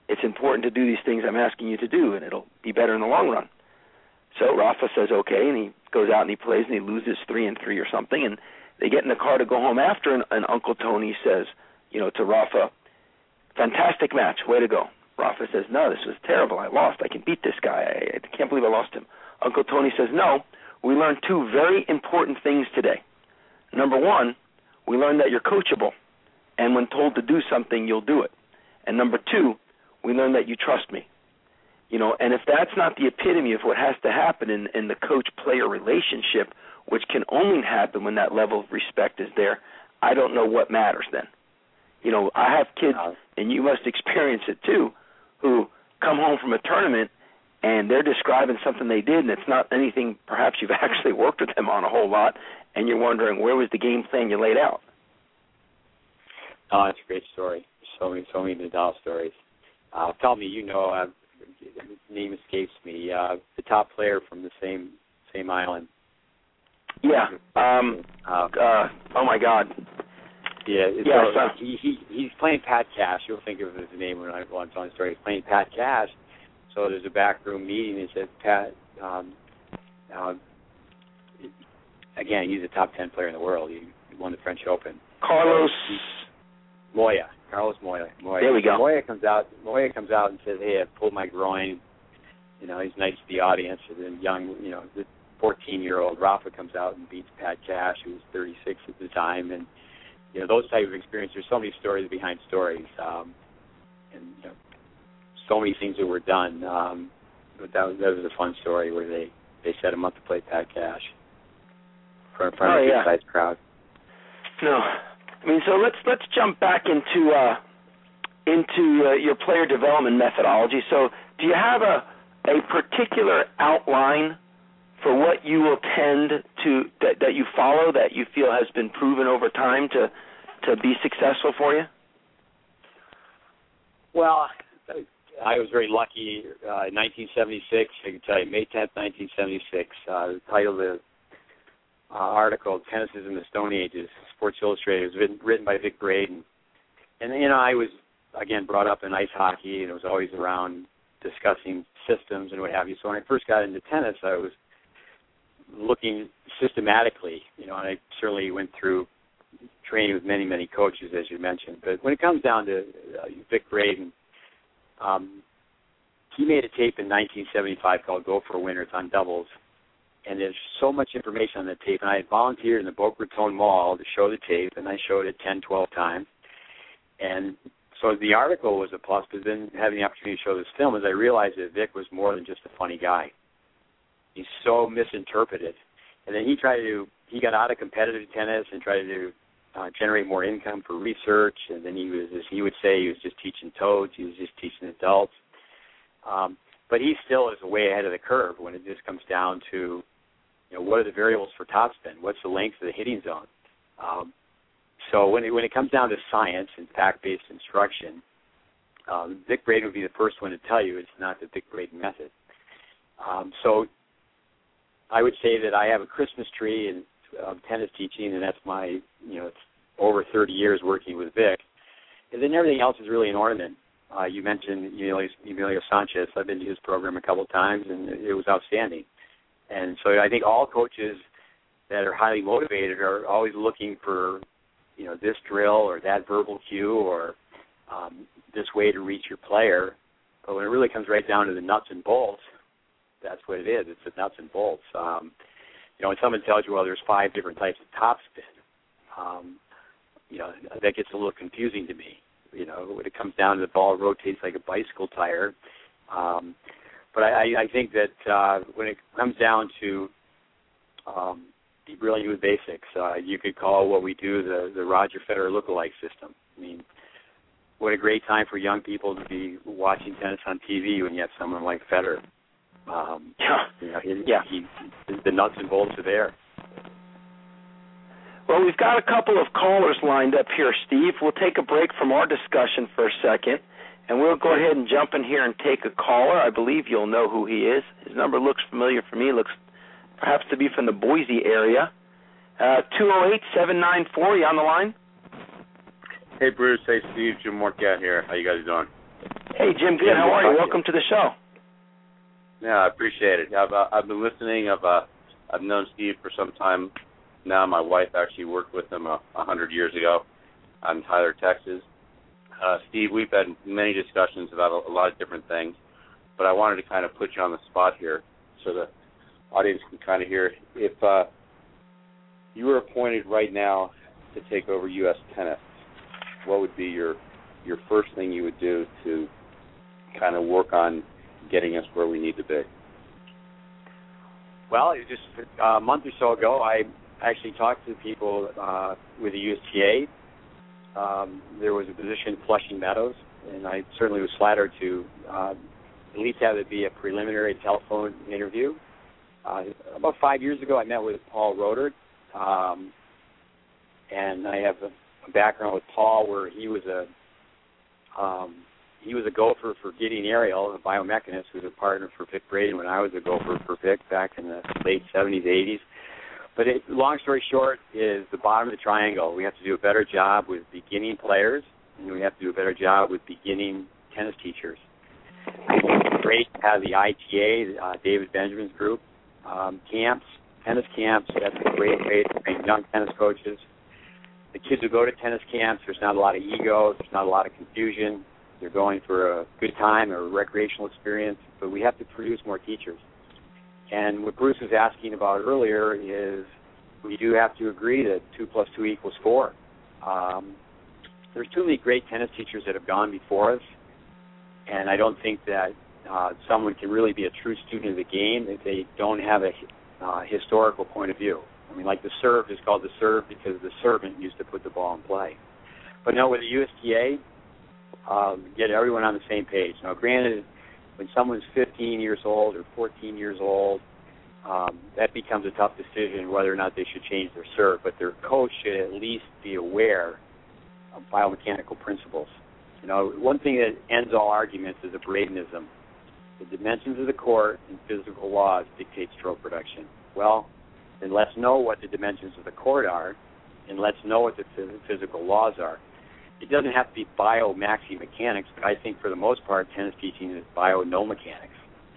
[SPEAKER 3] it's important to do these things I'm asking you to do, and it'll be better in the long run. So Rafa says okay, and he goes out and he plays, and he loses three and three or something, and they get in the car to go home after, and, and Uncle Tony says, you know, to Rafa, fantastic match, way to go. Rafa says, no, this was terrible. I lost. I can beat this guy. I, I can't believe I lost him. Uncle Tony says, no, we learned two very important things today. Number one, we learned that you're coachable, and when told to do something, you'll do it. And number two, we learned that you trust me. You know, and if that's not the epitome of what has to happen in, in the coach-player relationship, which can only happen when that level of respect is there, I don't know what matters then. You know, I have kids, and you must experience it too, who come home from a tournament and they're describing something they did, and it's not anything perhaps you've actually worked with them on a whole lot, and you're wondering where was the game plan you laid out.
[SPEAKER 5] Oh, that's a great story. So many, so many Nadal stories. Uh, tell me, you know, uh, his name escapes me. Uh, the top player from the same same island.
[SPEAKER 3] Yeah. Um.
[SPEAKER 5] Uh,
[SPEAKER 3] uh, oh my God.
[SPEAKER 5] Yeah.
[SPEAKER 3] Yeah.
[SPEAKER 5] So
[SPEAKER 3] So,
[SPEAKER 5] he, he he's playing Pat Cash. You'll think of his name when I when I'm telling the story. He's playing Pat Cash. So there's a backroom meeting. He said, Pat. Um, uh, again, he's a top ten player in the world. He won the French Open.
[SPEAKER 3] Carlos.
[SPEAKER 5] Moya, Carlos Moya. Moya.
[SPEAKER 3] There we go.
[SPEAKER 5] Moya comes out. Moya comes out and says, "Hey, I pulled my groin." You know, he's nice to the audience. And then young, you know, the fourteen-year-old Rafa comes out and beats Pat Cash, who was thirty-six at the time, and you know those type of experiences. There's so many stories behind stories, um, and you know, so many things that were done. Um, but that was, that was a fun story where they they set him up to play Pat Cash in front
[SPEAKER 3] Oh,
[SPEAKER 5] of a
[SPEAKER 3] yeah.
[SPEAKER 5] good-sized crowd.
[SPEAKER 3] No. I mean, so let's let's jump back into uh, into uh, your player development methodology. So, do you have a a particular outline for what you will tend to that, that you follow that you feel has been proven over time to to be successful for you?
[SPEAKER 5] Well, I was very lucky. Uh, in nineteen seventy-six, I can tell you, May tenth, nineteen seventy-six. Uh, the title of the uh, article, "Tennis is in the Stone Ages," Sports Illustrated. It was written, written by Vic Braden. And, you know, I was, again, brought up in ice hockey, and it was always around discussing systems and what have you. So when I first got into tennis, I was looking systematically, you know, and I certainly went through training with many, many coaches, as you mentioned. But when it comes down to uh, Vic Braden, um, he made a tape in nineteen seventy-five called Go for a Winner. It's on doubles. And there's so much information on the tape. And I had volunteered in the Boca Raton Mall to show the tape, and I showed it ten, twelve times. And so the article was a plus, but then having the opportunity to show this film, as I realized that Vic was more than just a funny guy. He's so misinterpreted. And then he tried to, he got out of competitive tennis and tried to uh, generate more income for research. And then he was, as he would say, he was just teaching toads. He was just teaching adults. Um, but he still is way ahead of the curve when it just comes down to, you know, what are the variables for topspin? What's the length of the hitting zone? Um, so when it, when it comes down to science and fact-based instruction, um, Vic Braden would be the first one to tell you it's not the Vic Braden method. Um, so I would say that I have a Christmas tree in uh, tennis teaching, and that's my, you know, it's over thirty years working with Vic. And then everything else is really an ornament. Uh, you mentioned Emilio, Emilio Sanchez. I've been to his program a couple of times, and it was outstanding. And so I think all coaches that are highly motivated are always looking for, you know, this drill or that verbal cue or um, this way to reach your player. But when it really comes right down to the nuts and bolts, that's what it is. It's the nuts and bolts. Um, you know, when someone tells you, well, there's five different types of topspin, um, you know, that gets a little confusing to me. You know, when it comes down to the ball rotates like a bicycle tire. Um, but I, I think that uh, when it comes down to um, be brilliant with basics, uh, you could call what we do the, the Roger Federer lookalike system. I mean, what a great time for young people to be watching tennis on T V when you have someone like Federer. Um,
[SPEAKER 3] Yeah.
[SPEAKER 5] You know, he,
[SPEAKER 3] Yeah.
[SPEAKER 5] he, the nuts and bolts are there.
[SPEAKER 3] Well, we've got a couple of callers lined up here, Steve. We'll take a break from our discussion for a second, and we'll go ahead and jump in here and take a caller. I believe you'll know who he is. His number looks familiar for me. Looks perhaps to be from the Boise area. Uh, two oh eight, seven nine four, you on the line?
[SPEAKER 7] Hey, Bruce. Hey, Steve. Jim Morcat here. How you guys doing?
[SPEAKER 3] Hey, Jim, good. How are you? Welcome to the show.
[SPEAKER 7] Yeah, I appreciate it. I've uh, I've been listening. I've uh, I've known Steve for some time now. My wife actually worked with him a uh, hundred years ago out in Tyler, Texas. Uh, Steve, we've had many discussions about a, a lot of different things, but I wanted to kind of put you on the spot here so the audience can kind of hear. If uh, you were appointed right now to take over U S tennis, what would be your your first thing you would do to kind of work on getting us where we need to be?
[SPEAKER 5] Well, it just uh, a month or so ago, I actually talked to people uh, with the U S T A. Um, there was a position in Flushing Meadows, and I certainly was flattered to uh, at least have it be a preliminary telephone interview. Uh, about five years ago, I met with Paul Rodert, um, and I have a, a background with Paul where he was a um, He was a gopher for Gideon Ariel, a biomechanist who was a partner for Vic Braden when I was a gopher for Vic back in the late seventies, eighties. But it, long story short is the bottom of the triangle. We have to do a better job with beginning players, and we have to do a better job with beginning tennis teachers. It's great to have the I T A, uh, David Benjamin's group, um, camps, tennis camps. That's a great way to train young tennis coaches. The kids who go to tennis camps, there's not a lot of ego, there's not a lot of confusion. They're going for a good time or a recreational experience, but we have to produce more teachers. And what Bruce was asking about earlier is we do have to agree that two plus two equals four. Um, there's too many great tennis teachers that have gone before us, and I don't think that uh, someone can really be a true student of the game if they don't have a uh, historical point of view. I mean, like the serve is called the serve because the servant used to put the ball in play. But no, with the U S T A, Um, get everyone on the same page. Now, granted, when someone's fifteen years old or fourteen years old, um, that becomes a tough decision whether or not they should change their serve, but their coach should at least be aware of biomechanical principles. You know, one thing that ends all arguments is a Bradenism. The dimensions of the court and physical laws dictate stroke production. Well, then let's know what the dimensions of the court are, and let's know what the physical laws are. It doesn't have to be bio-maxi mechanics, but I think for the most part, tennis teaching is bio-no mechanics.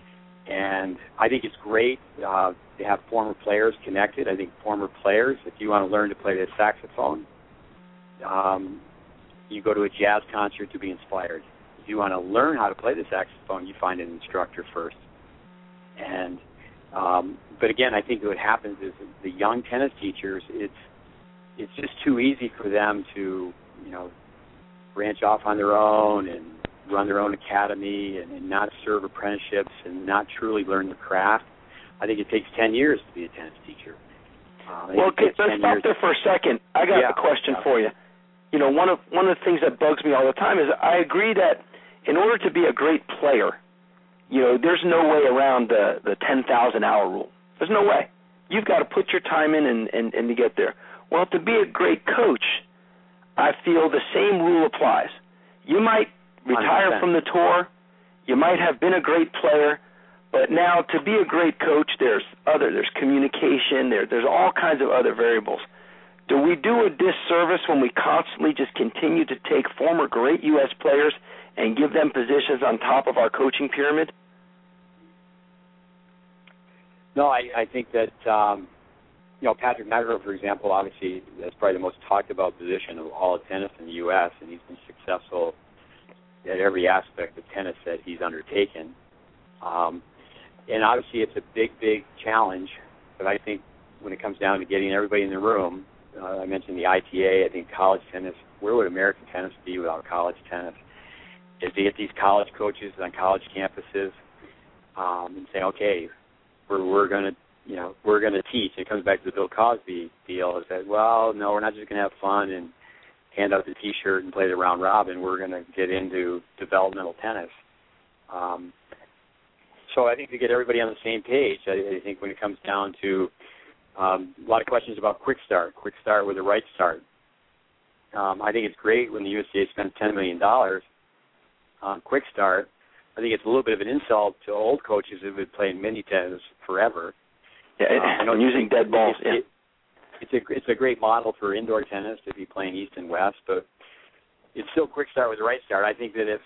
[SPEAKER 5] And I think it's great uh, to have former players connected. I think former players, if you want to learn to play the saxophone, um, you go to a jazz concert to be inspired. If you want to learn how to play the saxophone, you find an instructor first. And um, but again, I think what happens is the young tennis teachers, it's it's just too easy for them to, you know, branch off on their own and run their own academy and, and not serve apprenticeships and not truly learn the craft. I think it takes ten years to be a tennis teacher. Uh,
[SPEAKER 3] well, okay, let's stop there for a second. I got
[SPEAKER 5] yeah,
[SPEAKER 3] a question
[SPEAKER 5] yeah.
[SPEAKER 3] for you. You know, one of one of the things that bugs me all the time is I agree that in order to be a great player, you know, there's no way around the, the ten thousand hour rule. There's no way. You've got to put your time in and, and, and to get there. Well, to be a great coach, I feel the same rule applies. You might retire one hundred percent from the tour. You might have been a great player, but now to be a great coach, there's other, there's communication, there, there's all kinds of other variables. Do we do a disservice when we constantly just continue to take former great U S players and give them positions on top of our coaching pyramid?
[SPEAKER 5] No, I, I think that, um, you know, Patrick McEnroe, for example, obviously that's probably the most talked about position of all of tennis in the U S, and he's been successful at every aspect of tennis that he's undertaken. Um, and obviously it's a big, big challenge, but I think when it comes down to getting everybody in the room, uh, I mentioned the I T A, I think college tennis, where would American tennis be without college tennis? Is to get these college coaches on college campuses um, and say, okay, we're, we're going to, you know, we're going to teach. It comes back to the Bill Cosby deal. Is that, well, no, we're not just going to have fun and hand out the T-shirt and play the round robin. We're going to get into developmental tennis. Um, so I think to get everybody on the same page, I, I think when it comes down to um, a lot of questions about quick start, quick start with the right start. Um, I think it's great when the U S D A spends ten million dollars on quick start. I think it's a little bit of an insult to old coaches who've been playing mini tennis forever.
[SPEAKER 3] Yeah, it, um, and using dead balls.
[SPEAKER 5] It,
[SPEAKER 3] yeah.
[SPEAKER 5] it, it's a it's a great model for indoor tennis to be playing east and west, but it's still quick start with the right start. I think that if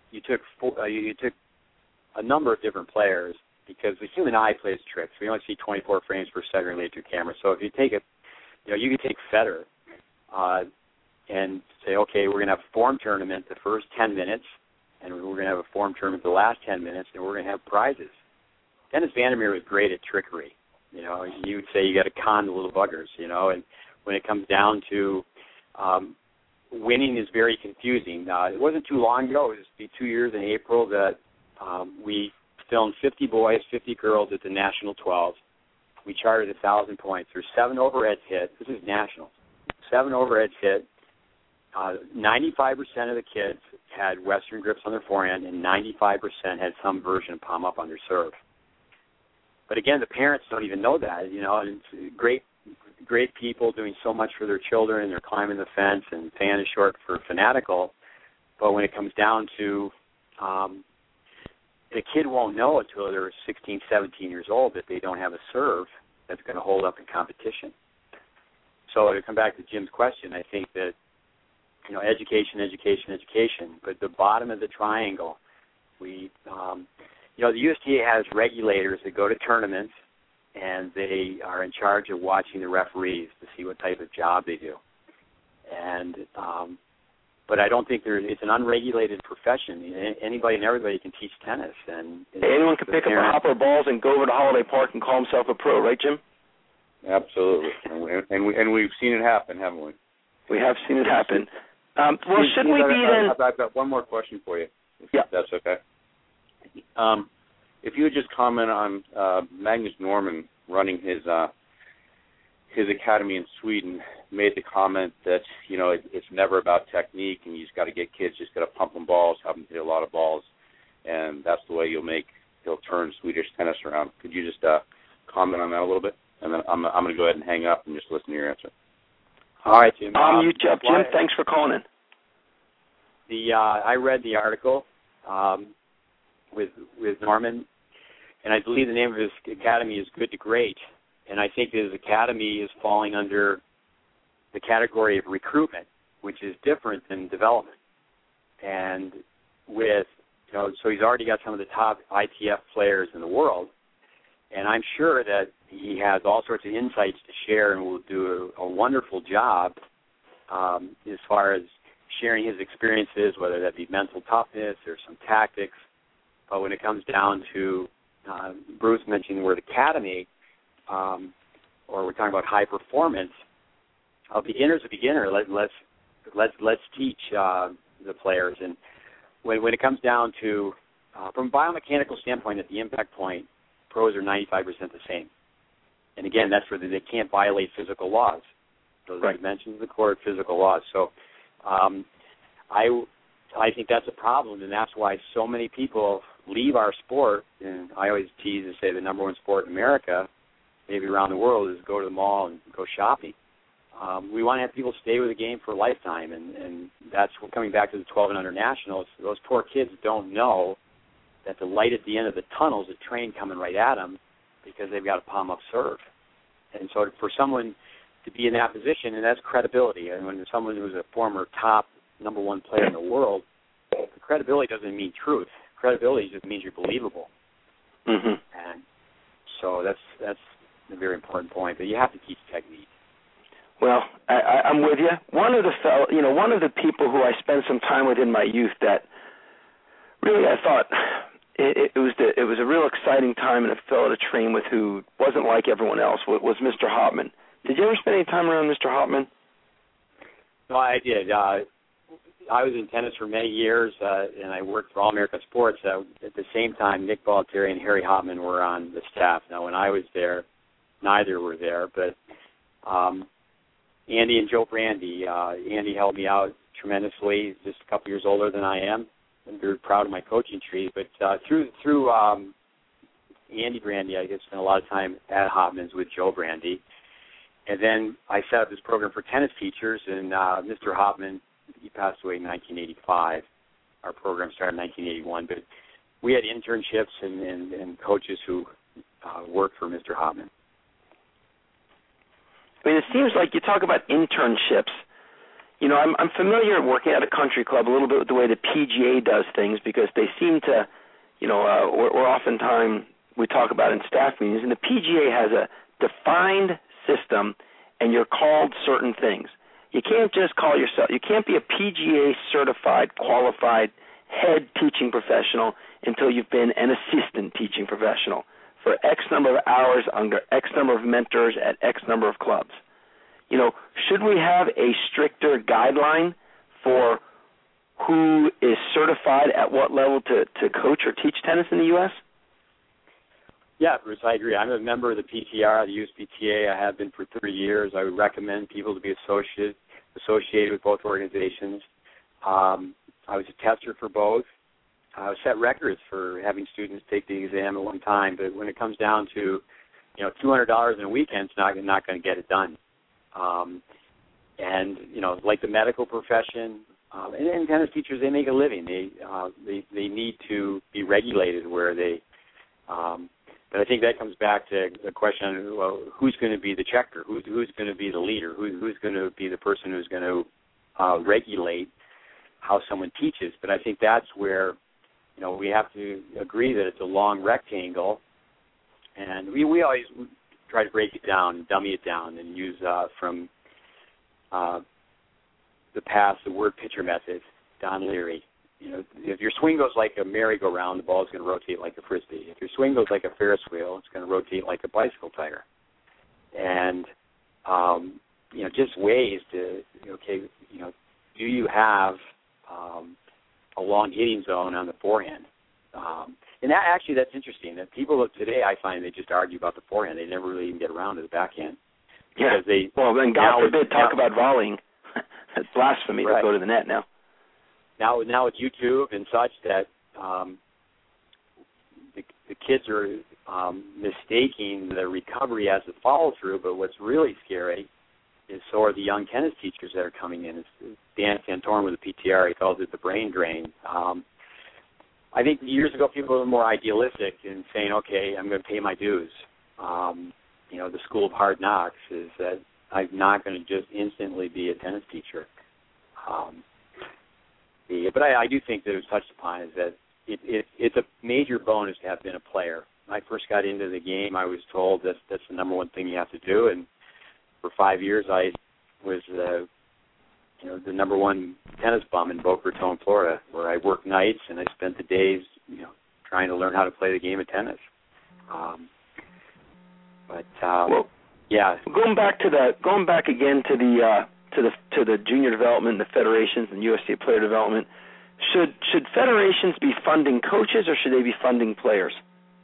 [SPEAKER 5] you took four, uh, you, you took a number of different players, because the human eye plays tricks. We only see twenty-four frames per second related to camera. So if you take a, you know, you could take Federer uh, and say, okay, we're going to have a form tournament the first ten minutes, and we're going to have a form tournament the last ten minutes, and we're going to have prizes. Dennis Vandermeer was great at trickery. You know, you would say you got to con the little buggers, you know, and when it comes down to um, winning is very confusing. Uh, it wasn't too long ago, it was be two years in April that um, we filmed fifty boys, fifty girls at the National twelve. We charted one thousand points. There's seven overheads hit. This is Nationals. Seven overheads hit. Uh, ninety-five percent of the kids had Western grips on their forehand, and ninety-five percent had some version of palm up on their serve. But again, the parents don't even know that, you know, and it's great, great people doing so much for their children, and they're climbing the fence, and fan is short for fanatical. But when it comes down to, um, the kid won't know until they're sixteen, seventeen years old that they don't have a serve that's going to hold up in competition. So to come back to Jim's question, I think that, you know, education, education, education, but the bottom of the triangle, we, um, you know, the U S T A has regulators that go to tournaments, and they are in charge of watching the referees to see what type of job they do. And, um, but I don't think there, it's an unregulated profession. Anybody and everybody can teach tennis. And
[SPEAKER 3] anyone can pick parents. up a hopper balls and go over to Holiday Park and call himself a pro, right, Jim?
[SPEAKER 7] Absolutely. and, we, and, we, and we've seen it happen, haven't we?
[SPEAKER 3] We have seen it happen. Um, well,
[SPEAKER 7] Steve,
[SPEAKER 3] shouldn't we be
[SPEAKER 7] I've,
[SPEAKER 3] then?
[SPEAKER 7] I've got one more question for you, if
[SPEAKER 3] yeah.
[SPEAKER 7] that's okay. Um, if you would just comment on uh, Magnus Norman running his uh, his academy in Sweden, made the comment that, you know, it, it's never about technique, and you just got to get kids, just got to pump them balls, have them hit a lot of balls, and that's the way you'll make, he'll turn Swedish tennis around. Could you just uh, comment on that a little bit? And then I'm, I'm going to go ahead and hang up and just listen to your answer.
[SPEAKER 5] All right, Jim.
[SPEAKER 3] Um,
[SPEAKER 5] um,
[SPEAKER 3] you, Jim, Jim, thanks for calling in.
[SPEAKER 5] The uh, I read the article um, with with Norman, and I believe the name of his academy is Good to Great. And I think his academy is falling under the category of recruitment, which is different than development. And with, you know, so he's already got some of the top I T F players in the world, and I'm sure that he has all sorts of insights to share and will do a, a wonderful job um, as far as sharing his experiences, whether that be mental toughness or some tactics. But when it comes down to, uh, Bruce mentioned the word academy, um, or we're talking about high performance, a beginner's a beginner. Let, let's let's let's teach uh, the players. And when when it comes down to, uh, from a biomechanical standpoint, at the impact point, pros are ninety-five percent the same. And again, that's where they can't violate physical laws. Those
[SPEAKER 3] right.
[SPEAKER 5] dimensions of the court, physical laws. So um, I, I think that's a problem, and that's why so many people leave our sport. And I always tease and say the number one sport in America, maybe around the world, is go to the mall and go shopping. Um, we want to have people stay with the game for a lifetime, and, and that's coming back to the twelve and under nationals. Those poor kids don't know that the light at the end of the tunnel is a train coming right at them because they've got a palm-up serve. And so for someone to be in that position, and that's credibility, and when someone who's a former top number one player in the world, the credibility doesn't mean truth. Credibility just means you're believable.
[SPEAKER 3] Mm-hmm.
[SPEAKER 5] And so that's that's a very important point. But you have to teach technique.
[SPEAKER 3] Well, I, I, I'm with you. One of the fellow, you know, one of the people who I spent some time with in my youth that really I thought it, it was the, it was a real exciting time, and a fellow to train with who wasn't like everyone else was, was Mister Hopman. Did you ever spend any time around Mister Hopman?
[SPEAKER 5] No, I did. Uh, I was in tennis for many years, uh, and I worked for All America Sports. Uh, at the same time, Nick Bollettieri and Harry Hopman were on the staff. Now, when I was there, neither were there, but um, Andy and Joe Brandy. Uh, Andy helped me out tremendously. He's just a couple years older than I am. I'm very proud of my coaching tree. But uh, through through um, Andy Brandy, I spent a lot of time at Hopman's with Joe Brandy. And then I set up this program for tennis teachers, and uh, Mister Hopman, he passed away in nineteen eighty-five. Our program started in nineteen eighty-one. But we had internships and, and, and coaches who uh, worked for Mister Hopman.
[SPEAKER 3] I mean, it seems like you talk about internships. you know, I'm, I'm familiar working at a country club a little bit with the way the P G A does things, because they seem to, you know, uh, or, or oftentimes we talk about in staff meetings, and the P G A has a defined system, and you're called certain things. You can't just call yourself, you can't be a P G A certified, qualified head teaching professional until you've been an assistant teaching professional for X number of hours under X number of mentors at X number of clubs. You know, should we have a stricter guideline for who is certified at what level to, to coach or teach tennis in the U S?
[SPEAKER 5] Yeah, Bruce, I agree. I'm a member of the P T R, the U S P T A. I have been for thirty years. I would recommend people to be associated associated with both organizations. Um, I was a tester for both. I set records for having students take the exam at one time, but when it comes down to, you know, two hundred dollars in a weekend, it's not, not going to get it done. Um, and, you know, like the medical profession, um, and, and tennis teachers, they make a living. They, uh, they, they need to be regulated where they, um, but I think that comes back to the question, well, who's going to be the checker? Who's, who's going to be the leader? Who, who's going to be the person who's going to uh, regulate how someone teaches? But I think that's where, you know, we have to agree that it's a long rectangle, and we, we always try to break it down, dummy it down, and use uh, from uh, the past, the word pitcher method, Don Leary. You know, if your swing goes like a merry-go-round, the ball is going to rotate like a frisbee. If your swing goes like a Ferris wheel, it's going to rotate like a bicycle tire. And um, you know, just ways to, okay, you know, do you have um, a long hitting zone on the forehand? Um, and that actually, that's interesting. That people of today, I find, they just argue about the forehand. They never really even get around to the backhand.
[SPEAKER 3] Yeah.
[SPEAKER 5] Because they,
[SPEAKER 3] well, then God forbid talk
[SPEAKER 5] now,
[SPEAKER 3] about volleying. That's blasphemy
[SPEAKER 5] right.
[SPEAKER 3] to go to the net now.
[SPEAKER 5] Now, now with YouTube and such, that um, the, the kids are um, mistaking the recovery as a follow-through, but what's really scary is so are the young tennis teachers that are coming in. It's Dan Santorum with the P T R, he calls it the brain drain. Um, I think years ago people were more idealistic in saying, okay, I'm going to pay my dues. Um, you know, the school of hard knocks is that I'm not going to just instantly be a tennis teacher. Um, the, but I, I do think that it was touched upon is that it, it, it's a major bonus to have been a player. When I first got into the game, I was told that that's the number one thing you have to do, and for five years I was uh, you know, the number one tennis bum in Boca Raton, Florida, where I worked nights and I spent the days, you know, trying to learn how to play the game of tennis. Um, but um,
[SPEAKER 3] well,
[SPEAKER 5] yeah,
[SPEAKER 3] going back to the going back again to the uh, to the to the junior development, the federations, and U S C player development. Should should federations be funding coaches or should they be funding players?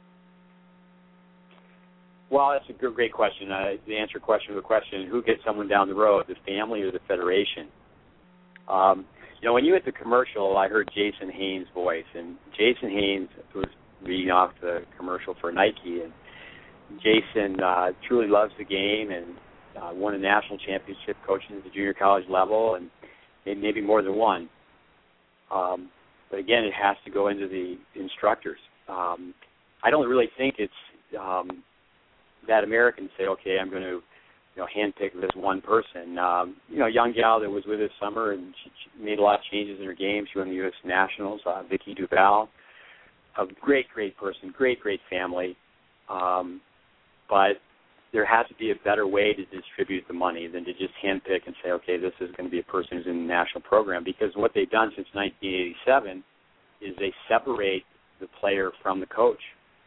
[SPEAKER 5] Well, that's a good, great question. Uh, the answer question to the question: who gets someone down the road, the family or the federation? Um, you know, when you hit the commercial, I heard Jason Haynes' voice, and Jason Haynes was reading off the commercial for Nike, and Jason uh, truly loves the game and uh, won a national championship coaching at the junior college level, and maybe, maybe more than one. Um, but again, it has to go into the instructors. Um, I don't really think it's um, that Americans say, okay, I'm going to, you know, handpick this one person. Um, you know, a young gal that was with us summer, and she, she made a lot of changes in her game. She won the U S Nationals, uh, Vicky Duval. A great, great person, great, great family. Um, but there has to be a better way to distribute the money than to just handpick and say, okay, this is going to be a person who's in the national program. Because what they've done since nineteen eighty-seven is they separate the player from the coach.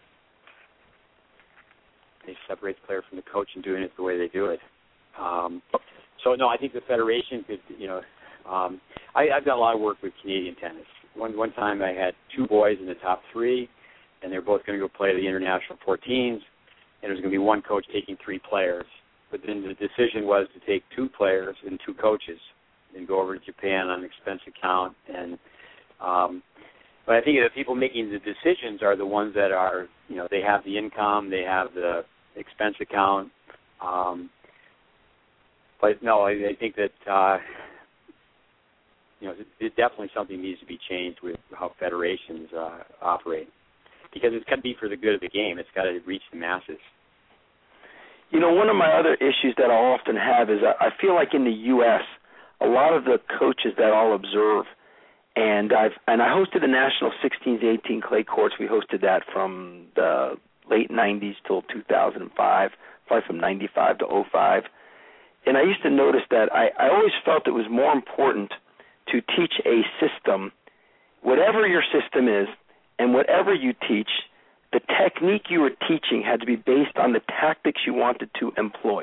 [SPEAKER 5] They separate the player from the coach and doing it the way they do it. Um, so, no, I think the federation could, you know, um, I, I've done a lot of work with Canadian tennis. One one time I had two boys in the top three, and they were both going to go play the international fourteens, and there was going to be one coach taking three players. But then the decision was to take two players and two coaches and go over to Japan on an expense account. And um, but I think the people making the decisions are the ones that are, you know, they have the income, they have the expense account. Um, but no, I, I think that uh, you know, it, it definitely something needs to be changed with how federations uh, operate, because it's got to be for the good of the game. It's got to reach the masses.
[SPEAKER 3] You know, one of my other issues that I'll often have is I feel like in the U S, a lot of the coaches that I'll observe, and I've and I hosted the national sixteen to eighteen clay courts. We hosted that from the late nineties till two thousand five, probably from ninety-five to oh five. And I used to notice that I, I always felt it was more important to teach a system, whatever your system is, and whatever you teach, the technique you were teaching had to be based on the tactics you wanted to employ.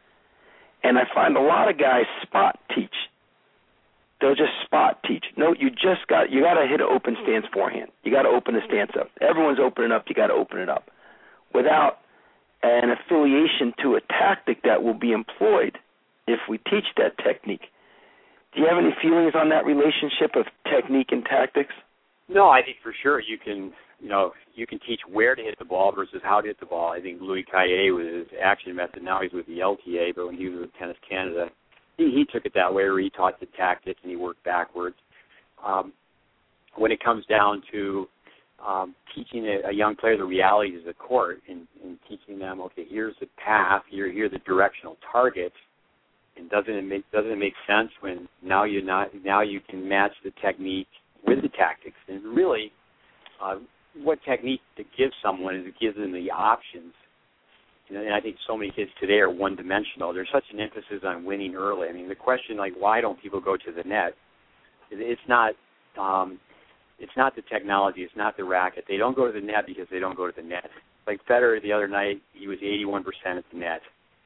[SPEAKER 3] And I find a lot of guys spot teach. They'll just spot teach. No, you just got you got to hit an open stance forehand. You got to open the stance up. Everyone's opening up. You got to open it up, without an affiliation to a tactic that will be employed if we teach that technique. Do you have any feelings on that relationship of technique and tactics?
[SPEAKER 5] No, I think for sure you can, you know, you can teach where to hit the ball versus how to hit the ball. I think Louis Caillé with his action method, now he's with the L T A, but when he was with Tennis Canada, he, he took it that way, where he taught the tactics and he worked backwards. Um, when it comes down to um, teaching a, a young player the realities of the court and, and teaching them, okay, here's the path, here, here are the directional targets, and doesn't it make doesn't it make sense when now you not now you can match the technique with the tactics? And really, uh, what technique to give someone is it gives them the options. You know, and I think so many kids today are one-dimensional. There's such an emphasis on winning early. I mean, the question, like, why don't people go to the net? It's not um, it's not the technology. It's not the racket. They don't go to the net because they don't go to the net. Like Federer the other night, he was eighty-one percent at the net.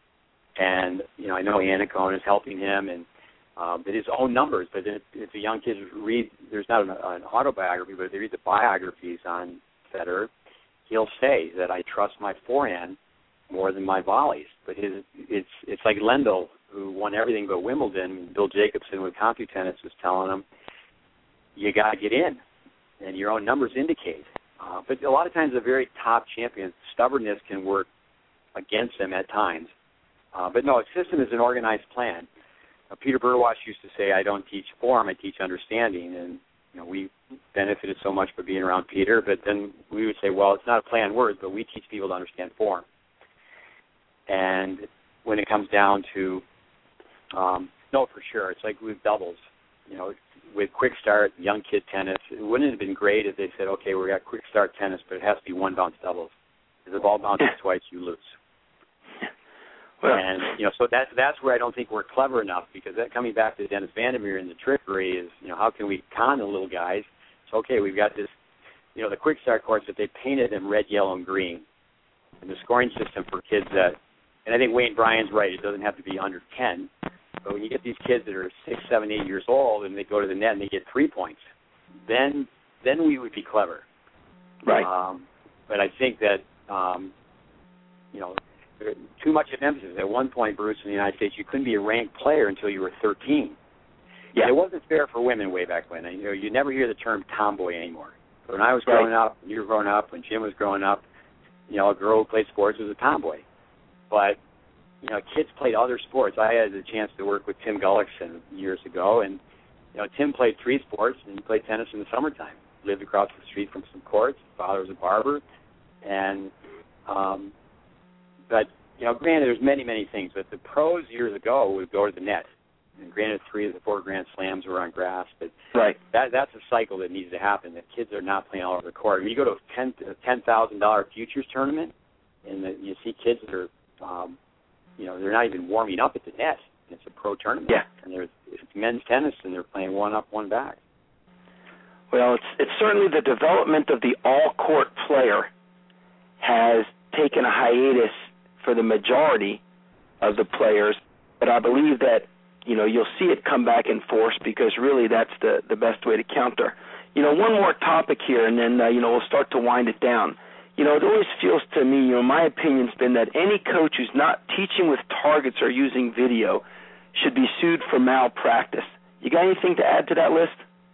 [SPEAKER 5] And, you know, I know Annacone is helping him, and um, but his own numbers. But if, if a young kid read, there's not an, an autobiography, but if they read the biographies on Federer, he'll say that I trust my forehand more than my volleys. But his, it's it's like Lendl, who won everything but Wimbledon. Bill Jacobson with CompuTennis was telling him, you got to get in, and your own numbers indicate. Uh, but a lot of times the very top champions, stubbornness can work against them at times. Uh, but no, a system is an organized plan. Uh, Peter Burwash used to say, I don't teach form, I teach understanding. And, you know, we benefited so much by being around Peter, but then we would say, well, it's not a play on words, but we teach people to understand form. And when it comes down to, um, no, for sure, it's like with doubles. You know, with quick start, young kid tennis, it wouldn't have been great if they said, okay, we got quick start tennis, but it has to be one bounce doubles. If the ball bounces twice, you lose. Well, and, you know, so that's, that's where I don't think we're clever enough, because that, coming back to Dennis Vandermeer and the trickery is, you know, how can we con the little guys? So, okay, we've got this, you know, the quick start courts that they painted them red, yellow, and green. And the scoring system for kids that, and I think Wayne Bryan's right, it doesn't have to be under ten. But when you get these kids that are six, seven, eight years old and they go to the net and they get three points, then then we would be clever.
[SPEAKER 3] Right.
[SPEAKER 5] Um, but I think that, um, you know, too much of emphasis. At one point, Bruce, in the United States, you couldn't be a ranked player until you were thirteen. Yeah. And it wasn't fair for women way back when. And, you know, you never hear the term tomboy anymore. But when I was growing right. up, when you were growing up, when Jim was growing up, you know, a girl who played sports was a tomboy. But, you know, kids played other sports. I had the chance to work with Tim Gullickson years ago, and, you know, Tim played three sports, and he played tennis in the summertime. Lived across the street from some courts. His father was a barber. And, um, but, you know, granted, there's many, many things, but the pros years ago would go to the net. And granted, three of the four Grand Slams were on grass, but
[SPEAKER 3] right.
[SPEAKER 5] that that's a cycle that needs to happen, that kids are not playing all over the court. When you go to a ten ten thousand dollar futures tournament, and the, you see kids that are, um, you know, they're not even warming up at the net. It's a pro tournament,
[SPEAKER 3] yeah.
[SPEAKER 5] and there's it's men's tennis, and they're playing one up, one back.
[SPEAKER 3] Well, it's it's certainly the development of the all-court player has taken a hiatus for the majority of the players, but I believe that, you know, you'll see it come back in force, because really that's the, the best way to counter. You know, one more topic here, and then, uh, you know, we'll start to wind it down. You know, it always feels to me, you know, my opinion's been that any coach who's not teaching with targets or using video should be sued for malpractice. You got anything to add to that list?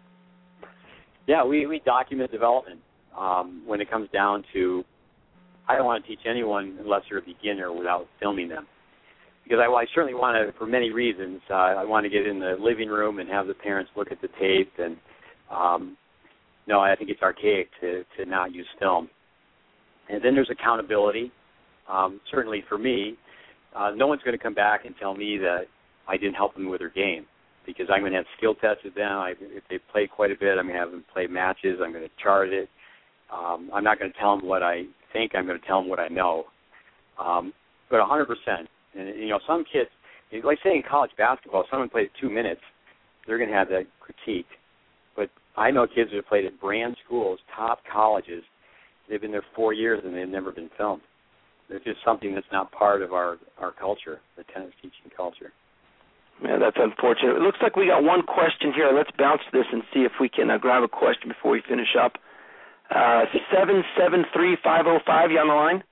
[SPEAKER 5] Yeah, we, we document development um, when it comes down to, I don't want to teach anyone unless they're a beginner without filming them. Because I, I certainly want to, for many reasons, uh, I want to get in the living room and have the parents look at the tape. And, um, no, I think it's archaic to, to not use film. And then there's accountability. Um, certainly for me, uh, no one's going to come back and tell me that I didn't help them with their game. because I'm going to have skill tests with them. I, if they play quite a bit, I'm going to have them play matches. I'm going to chart it. Um, I'm not going to tell them what I think. I'm going to tell them what I know. Um, but one hundred percent. And, you know, some kids, like say in college basketball, if someone plays two minutes, they're going to have that critique. But I know kids that have played at brand schools, top colleges. They've been there four years and they've never been filmed. It's just something that's not part of our, our culture, the tennis teaching culture.
[SPEAKER 3] Yeah, that's unfortunate. It looks like we got one question here. Let's bounce this and see if we can uh, grab a question before we finish up. Uh, seven seven three five oh five, you on the line?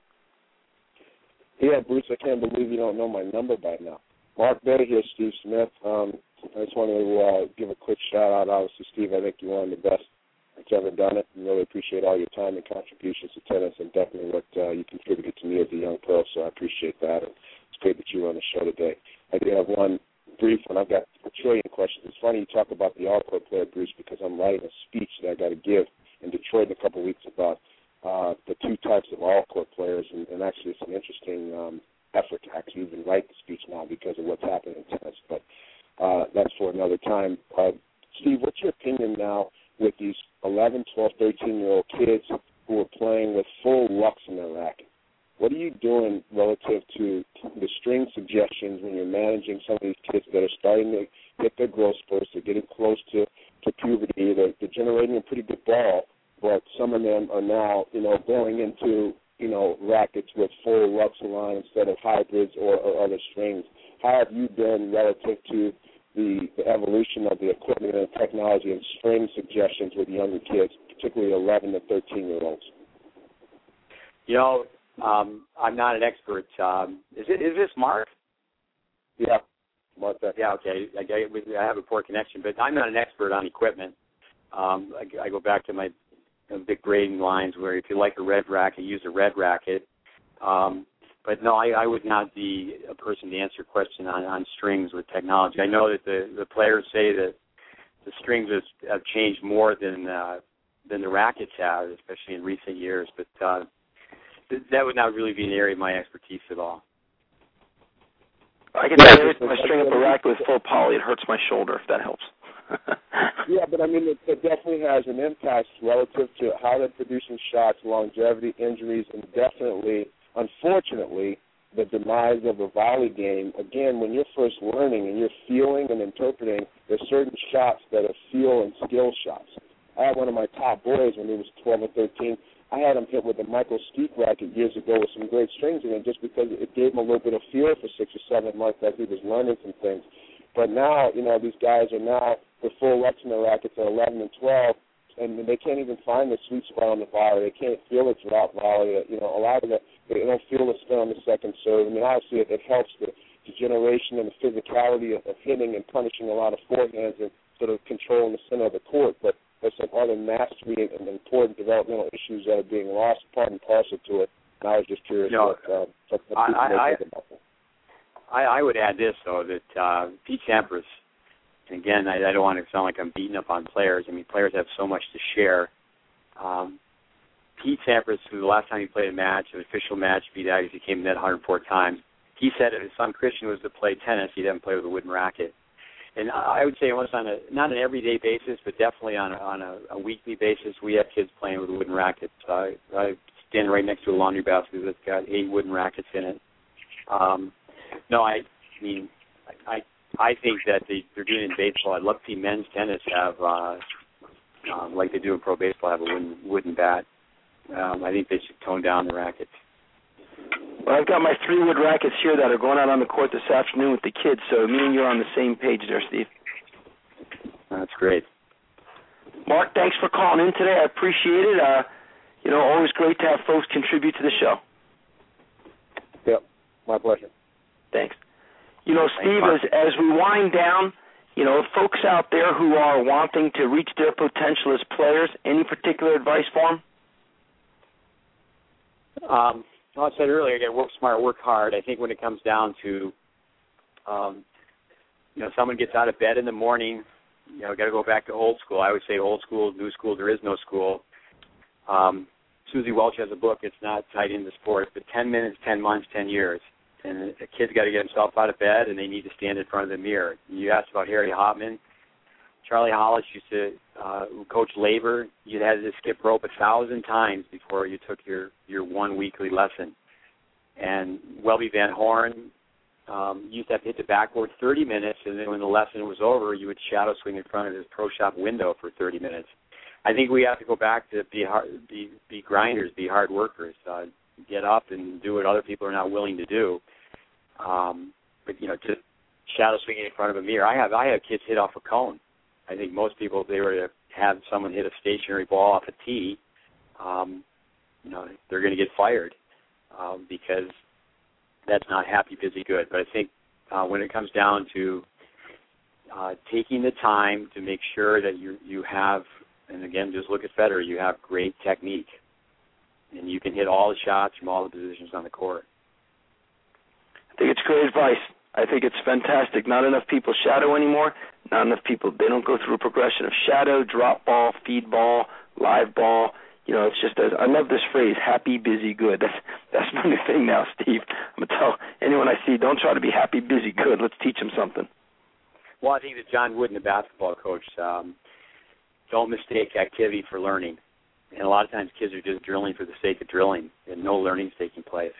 [SPEAKER 8] Yeah, Bruce, I can't believe you don't know my number by now. Mark Better here, Steve Smith. Um, I just wanted to uh, give a quick shout-out. Obviously, Steve, I think you're one of the best that's ever done it. And really appreciate all your time and contributions to tennis and definitely what uh, you contributed to me as a young pro, so I appreciate that. And it's great that you were on the show today. I do have one brief one. I've got a trillion questions. It's funny you talk about the all-court player, Bruce, because I'm writing a speech that I got to give in Detroit in a couple of weeks about uh, the two types of all-court players, and, and actually it's an interesting um, effort to actually even write the speech now because of what's happening in tennis, but uh, that's for another time. Uh, Steve, what's your opinion now with these eleven, twelve, thirteen-year-old kids who are playing with full Lux in their racket? What are you doing relative to the string suggestions when you're managing some of these kids that are starting to hit their growth spurts, they're getting close to, to puberty, they're, they're generating a pretty good ball, but some of them are now, you know, going into, you know, rackets with full Lux line instead of hybrids or, or other strings. How have you been relative to the, the evolution of the equipment and technology and string suggestions with younger kids, particularly eleven to thirteen-year-olds?
[SPEAKER 5] You know, um, I'm not an expert. Um, is it? Is this Mark?
[SPEAKER 8] Yeah, Mark. That.
[SPEAKER 5] Yeah, okay. I, I have a poor connection, but I'm not an expert on equipment. Um, I, I go back to my you know, big grading lines where if you like a red racket, use a red racket. Um, but no, I, I would not be a person to answer a question on, on strings with technology. I know that the, the players say that the strings has, have changed more than uh, than the rackets have, especially in recent years. But uh, th- that would not really be an area of my expertise at all.
[SPEAKER 3] I can tell you every time I string up a racket with full poly, it hurts my shoulder, if that helps.
[SPEAKER 8] Yeah, but I mean, it, it definitely has an impact relative to how they're producing shots, longevity, injuries, and definitely, unfortunately, the demise of the volley game. Again, when you're first learning and you're feeling and interpreting, there's certain shots that are feel and skill shots. I had one of my top boys when he was twelve or thirteen. I had him hit with a Michael Skeek racket years ago with some great strings in it just because it gave him a little bit of feel for six or seven months as he was learning some things. But now, you know, these guys are now with full Lux in their rackets at eleven and twelve, and they can't even find the sweet spot on the volley. They can't feel a drop volley. You know, a lot of the, they don't feel the spin on the second serve. I mean, obviously it, it helps the, the generation and the physicality of, of hitting and punishing a lot of forehands and sort of controlling the center of the court. But there's some other mastery and important developmental issues that are being lost, part and parcel to it. And I was just curious
[SPEAKER 5] you know,
[SPEAKER 8] what, uh, what, what
[SPEAKER 5] I,
[SPEAKER 8] people
[SPEAKER 5] I,
[SPEAKER 8] may
[SPEAKER 5] I,
[SPEAKER 8] think about that.
[SPEAKER 5] I, I would add this, though, that uh, Pete Sampras, and again, I, I don't want to sound like I'm beating up on players. I mean, players have so much to share. Um, Pete Sampras, who the last time he played a match, an official match, beat out, he came net one hundred four times. He said if his son Christian was to play tennis, he'd have him play with a wooden racket. And I would say almost on a, not an everyday basis, but definitely on a, on a, a weekly basis, we have kids playing with wooden rackets. I, I stand right next to a laundry basket that's got eight wooden rackets in it. Um, no, I, I mean, I, I think that they, they're doing it in baseball. I'd love to see men's tennis have, uh, um, like they do in pro baseball, have a wooden, wooden bat. Um, I think they should tone down the rackets.
[SPEAKER 3] Well, I've got my three wood rackets here that are going out on the court this afternoon with the kids, so me and you are on the same page there, Steve.
[SPEAKER 5] That's great.
[SPEAKER 3] Mark, thanks for calling in today. I appreciate it. Uh, you know, always great to have folks contribute to the show.
[SPEAKER 8] Yep, my pleasure.
[SPEAKER 3] Thanks. You know, Steve, as, as we wind down, you know, folks out there who are wanting to reach their potential as players, any particular advice for them?
[SPEAKER 5] Um, well, I said earlier, again, work smart, work hard. I think when it comes down to, um, you know, someone gets out of bed in the morning, you know, got to go back to old school. I would say old school, new school, there is no school. Um, Susie Welch has a book. It's not tied into sports, but ten minutes, ten months, ten years. and a kid's got to get himself out of bed, and they need to stand in front of the mirror. You asked about Harry Hopman. Charlie Hollis used to uh, coach labor. You had to skip rope a thousand times before you took your, your one weekly lesson. And Welby Van Horn um, used to have to hit the backboard thirty minutes, and then when the lesson was over, you would shadow swing in front of his pro shop window for thirty minutes. I think we have to go back to be hard, be, be grinders, be hard workers, uh, get up and do what other people are not willing to do. Um, but you know, just shadow swinging in front of a mirror. I have I have kids hit off a cone. I think most people, if they were to have someone hit a stationary ball off a tee, um, you know, they're going to get fired um, because that's not happy, busy, good. But I think uh, when it comes down to uh, taking the time to make sure that you you have, and again, just look at Federer, you have great technique, and you can hit all the shots from all the positions on the court.
[SPEAKER 3] I think it's great advice. I think it's fantastic. Not enough people shadow anymore. Not enough people, they don't go through a progression of shadow, drop ball, feed ball, live ball. You know, it's just, a, I love this phrase, happy, busy, good. That's that's my new thing now, Steve. I'm going to tell anyone I see, don't try to be happy, busy, good. Let's teach them something.
[SPEAKER 5] Well, I think that John Wooden, the basketball coach, um, don't mistake activity for learning. And a lot of times kids are just drilling for the sake of drilling, and no learning is taking place.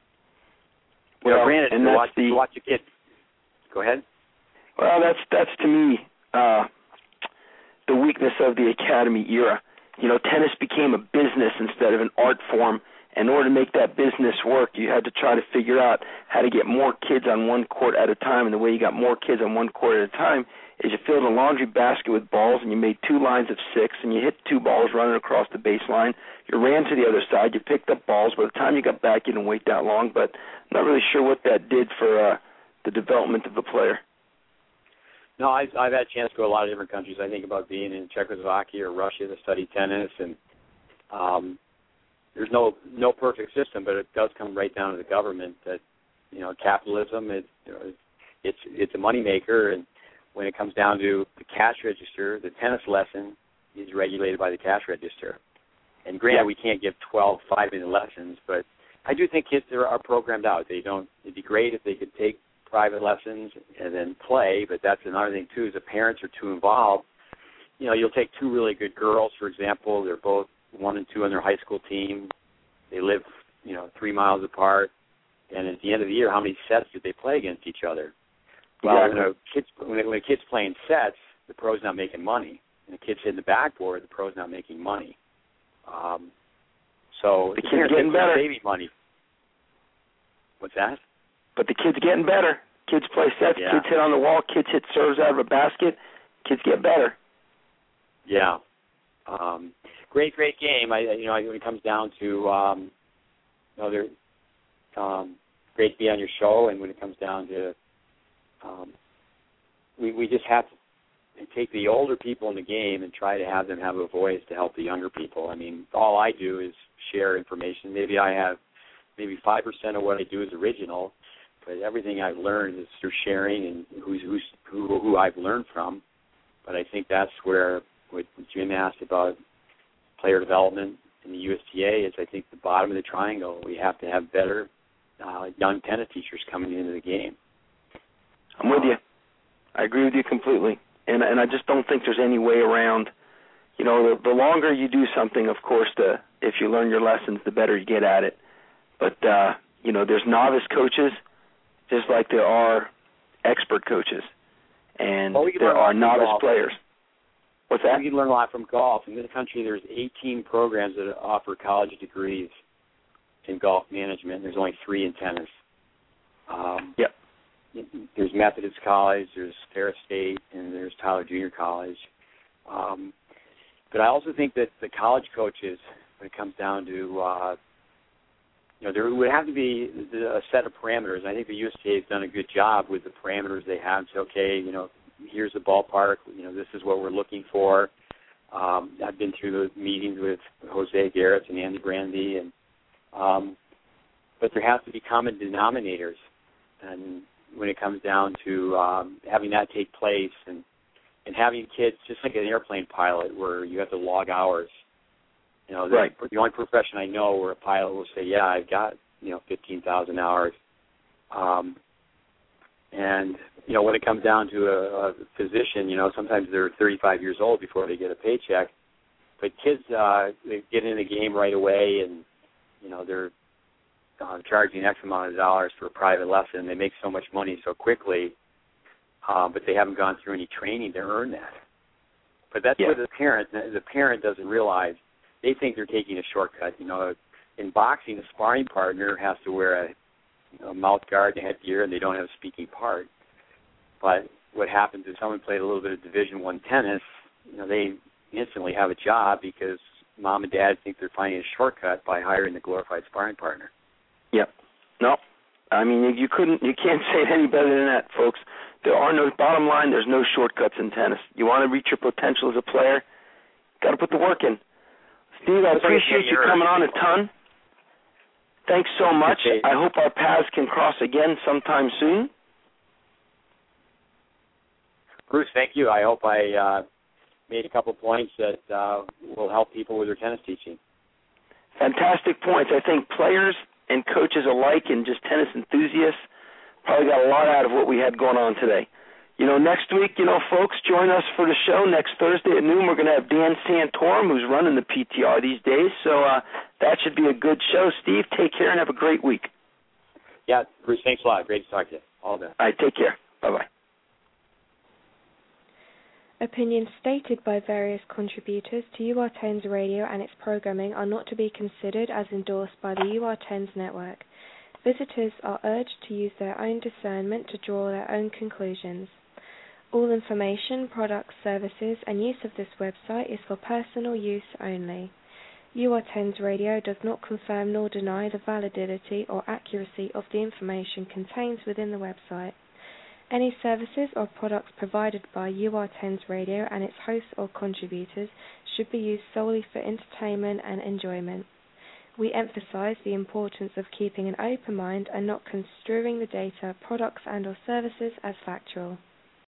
[SPEAKER 3] Well,
[SPEAKER 5] now, granted,
[SPEAKER 3] and
[SPEAKER 5] to
[SPEAKER 3] that's
[SPEAKER 5] watch,
[SPEAKER 3] the,
[SPEAKER 5] to watch a kid. Go ahead.
[SPEAKER 3] Well, that's that's to me uh, the weakness of the academy era. You know, tennis became a business instead of an art form. In order to make that business work, you had to try to figure out how to get more kids on one court at a time. And the way you got more kids on one court at a time is you filled a laundry basket with balls and you made two lines of six and you hit two balls running across the baseline. You ran to the other side. You picked up balls. By the time you got back, you didn't wait that long. But I'm not really sure what that did for uh, the development of the player.
[SPEAKER 5] No, I've, I've had a chance to go to a lot of different countries. I think about being in Czechoslovakia or Russia to study tennis, and um, there's no no perfect system, but it does come right down to the government that, you know, capitalism, it, you know, it's it's a moneymaker, and when it comes down to the cash register, the tennis lesson is regulated by the cash register. And granted, yeah. we can't give twelve five-minute lessons, but I do think kids are, are programmed out. They don't. It'd be great if they could take private lessons and then play, but that's another thing too. Is the parents are too involved. You know, you'll take two really good girls, for example. They're both one and two on their high school team. They live, you know, three miles apart. And at the end of the year, how many sets did they play against each other? Well, yeah. when, a kid's, when, a, when a kid's playing sets, the pro's not making money. And the kid's hitting the backboard, the pro's not making money. Um, so
[SPEAKER 3] the kid's getting better.
[SPEAKER 5] Saving money. What's that?
[SPEAKER 3] But the kid's getting better. Kids play sets. Yeah. Kids hit on the wall. Kids hit serves out of a basket. Kids get better.
[SPEAKER 5] Yeah. Um, great, great game. I, you know, when it comes down to, um, you know, they're um, great to be on your show, and when it comes down to, um, we we just have to take the older people in the game and try to have them have a voice to help the younger people. I mean, all I do is share information. Maybe I have maybe five percent of what I do is original, but everything I've learned is through sharing and who's, who's, who who I've learned from. But I think that's where what Jim asked about player development in the U S T A is, I think, the bottom of the triangle. We have to have better uh, young tennis teachers coming into the game.
[SPEAKER 3] I'm with you. I agree with you completely. And and I just don't think there's any way around. You know, the, the longer you do something, of course, the if you learn your lessons, the better you get at it. But, uh, you know, there's novice coaches just like there are expert coaches. And
[SPEAKER 5] well, we
[SPEAKER 3] there are novice
[SPEAKER 5] golf.
[SPEAKER 3] players. What's that?
[SPEAKER 5] We can learn a lot from golf. In this country, there's eighteen programs that offer college degrees in golf management. There's only three in tennis. Um,
[SPEAKER 3] yep.
[SPEAKER 5] There's Methodist College, there's Ferris State, and there's Tyler Junior College. Um, but I also think that the college coaches, when it comes down to, uh, you know, there would have to be a set of parameters. I think the U S T A has done a good job with the parameters they have. So, okay, you know, here's the ballpark. You know, this is what we're looking for. Um, I've been through the meetings with Jose Garrett and Andy Brandy, and um, but there has to be common denominators. And when it comes down to um, having that take place and, and having kids, just like an airplane pilot where you have to log hours. You know,
[SPEAKER 3] right.
[SPEAKER 5] The only profession I know where a pilot will say, yeah, I've got, you know, fifteen thousand hours Um, and, you know, when it comes down to a, a physician, you know, sometimes they're thirty-five years old before they get a paycheck. But kids, uh, they get in the game right away, and, you know, they're uh, charging X amount of dollars for a private lesson. They make so much money so quickly, uh, but they haven't gone through any training to earn that. But that's
[SPEAKER 3] yeah.
[SPEAKER 5] what the parent, the parent doesn't realize. They think they're taking a shortcut. You know, in boxing, a sparring partner has to wear a, you know, mouth guard and headgear, and they don't have a speaking part. But what happens is someone played a little bit of Division One tennis, you know, they instantly have a job because mom and dad think they're finding a shortcut by hiring the glorified sparring partner.
[SPEAKER 3] Yep. No. I mean, you, you couldn't, you can't say it any better than that, folks. There are no, bottom line, there's no shortcuts in tennis. You want to reach your potential as a player, got to put the work in. Steve, I appreciate you coming on a ton. Thanks so much. I hope our paths can cross again sometime soon.
[SPEAKER 5] Bruce, thank you. I hope I uh, made a couple points that uh, will help people with their tennis teaching.
[SPEAKER 3] Fantastic points. I think players and coaches alike and just tennis enthusiasts probably got a lot out of what we had going on today. You know, next week, you know, folks, join us for the show. Next Thursday at noon, we're going to have Dan Santorum, who's running the P T R these days. So uh, that should be a good show. Steve, take care and have a great week.
[SPEAKER 5] Yeah, Bruce, thanks a lot. Great to talk to you. All the best.
[SPEAKER 3] All right, take care. Bye-bye.
[SPEAKER 9] Opinions stated by various contributors to U R ten's radio and its programming are not to be considered as endorsed by the U R ten's network. Visitors are urged to use their own discernment to draw their own conclusions. All information, products, services, and use of this website is for personal use only. U R ten's radio does not confirm nor deny the validity or accuracy of the information contained within the website. Any services or products provided by U R ten's radio and its hosts or contributors should be used solely for entertainment and enjoyment. We emphasize the importance of keeping an open mind and not construing the data, products, and or services as factual.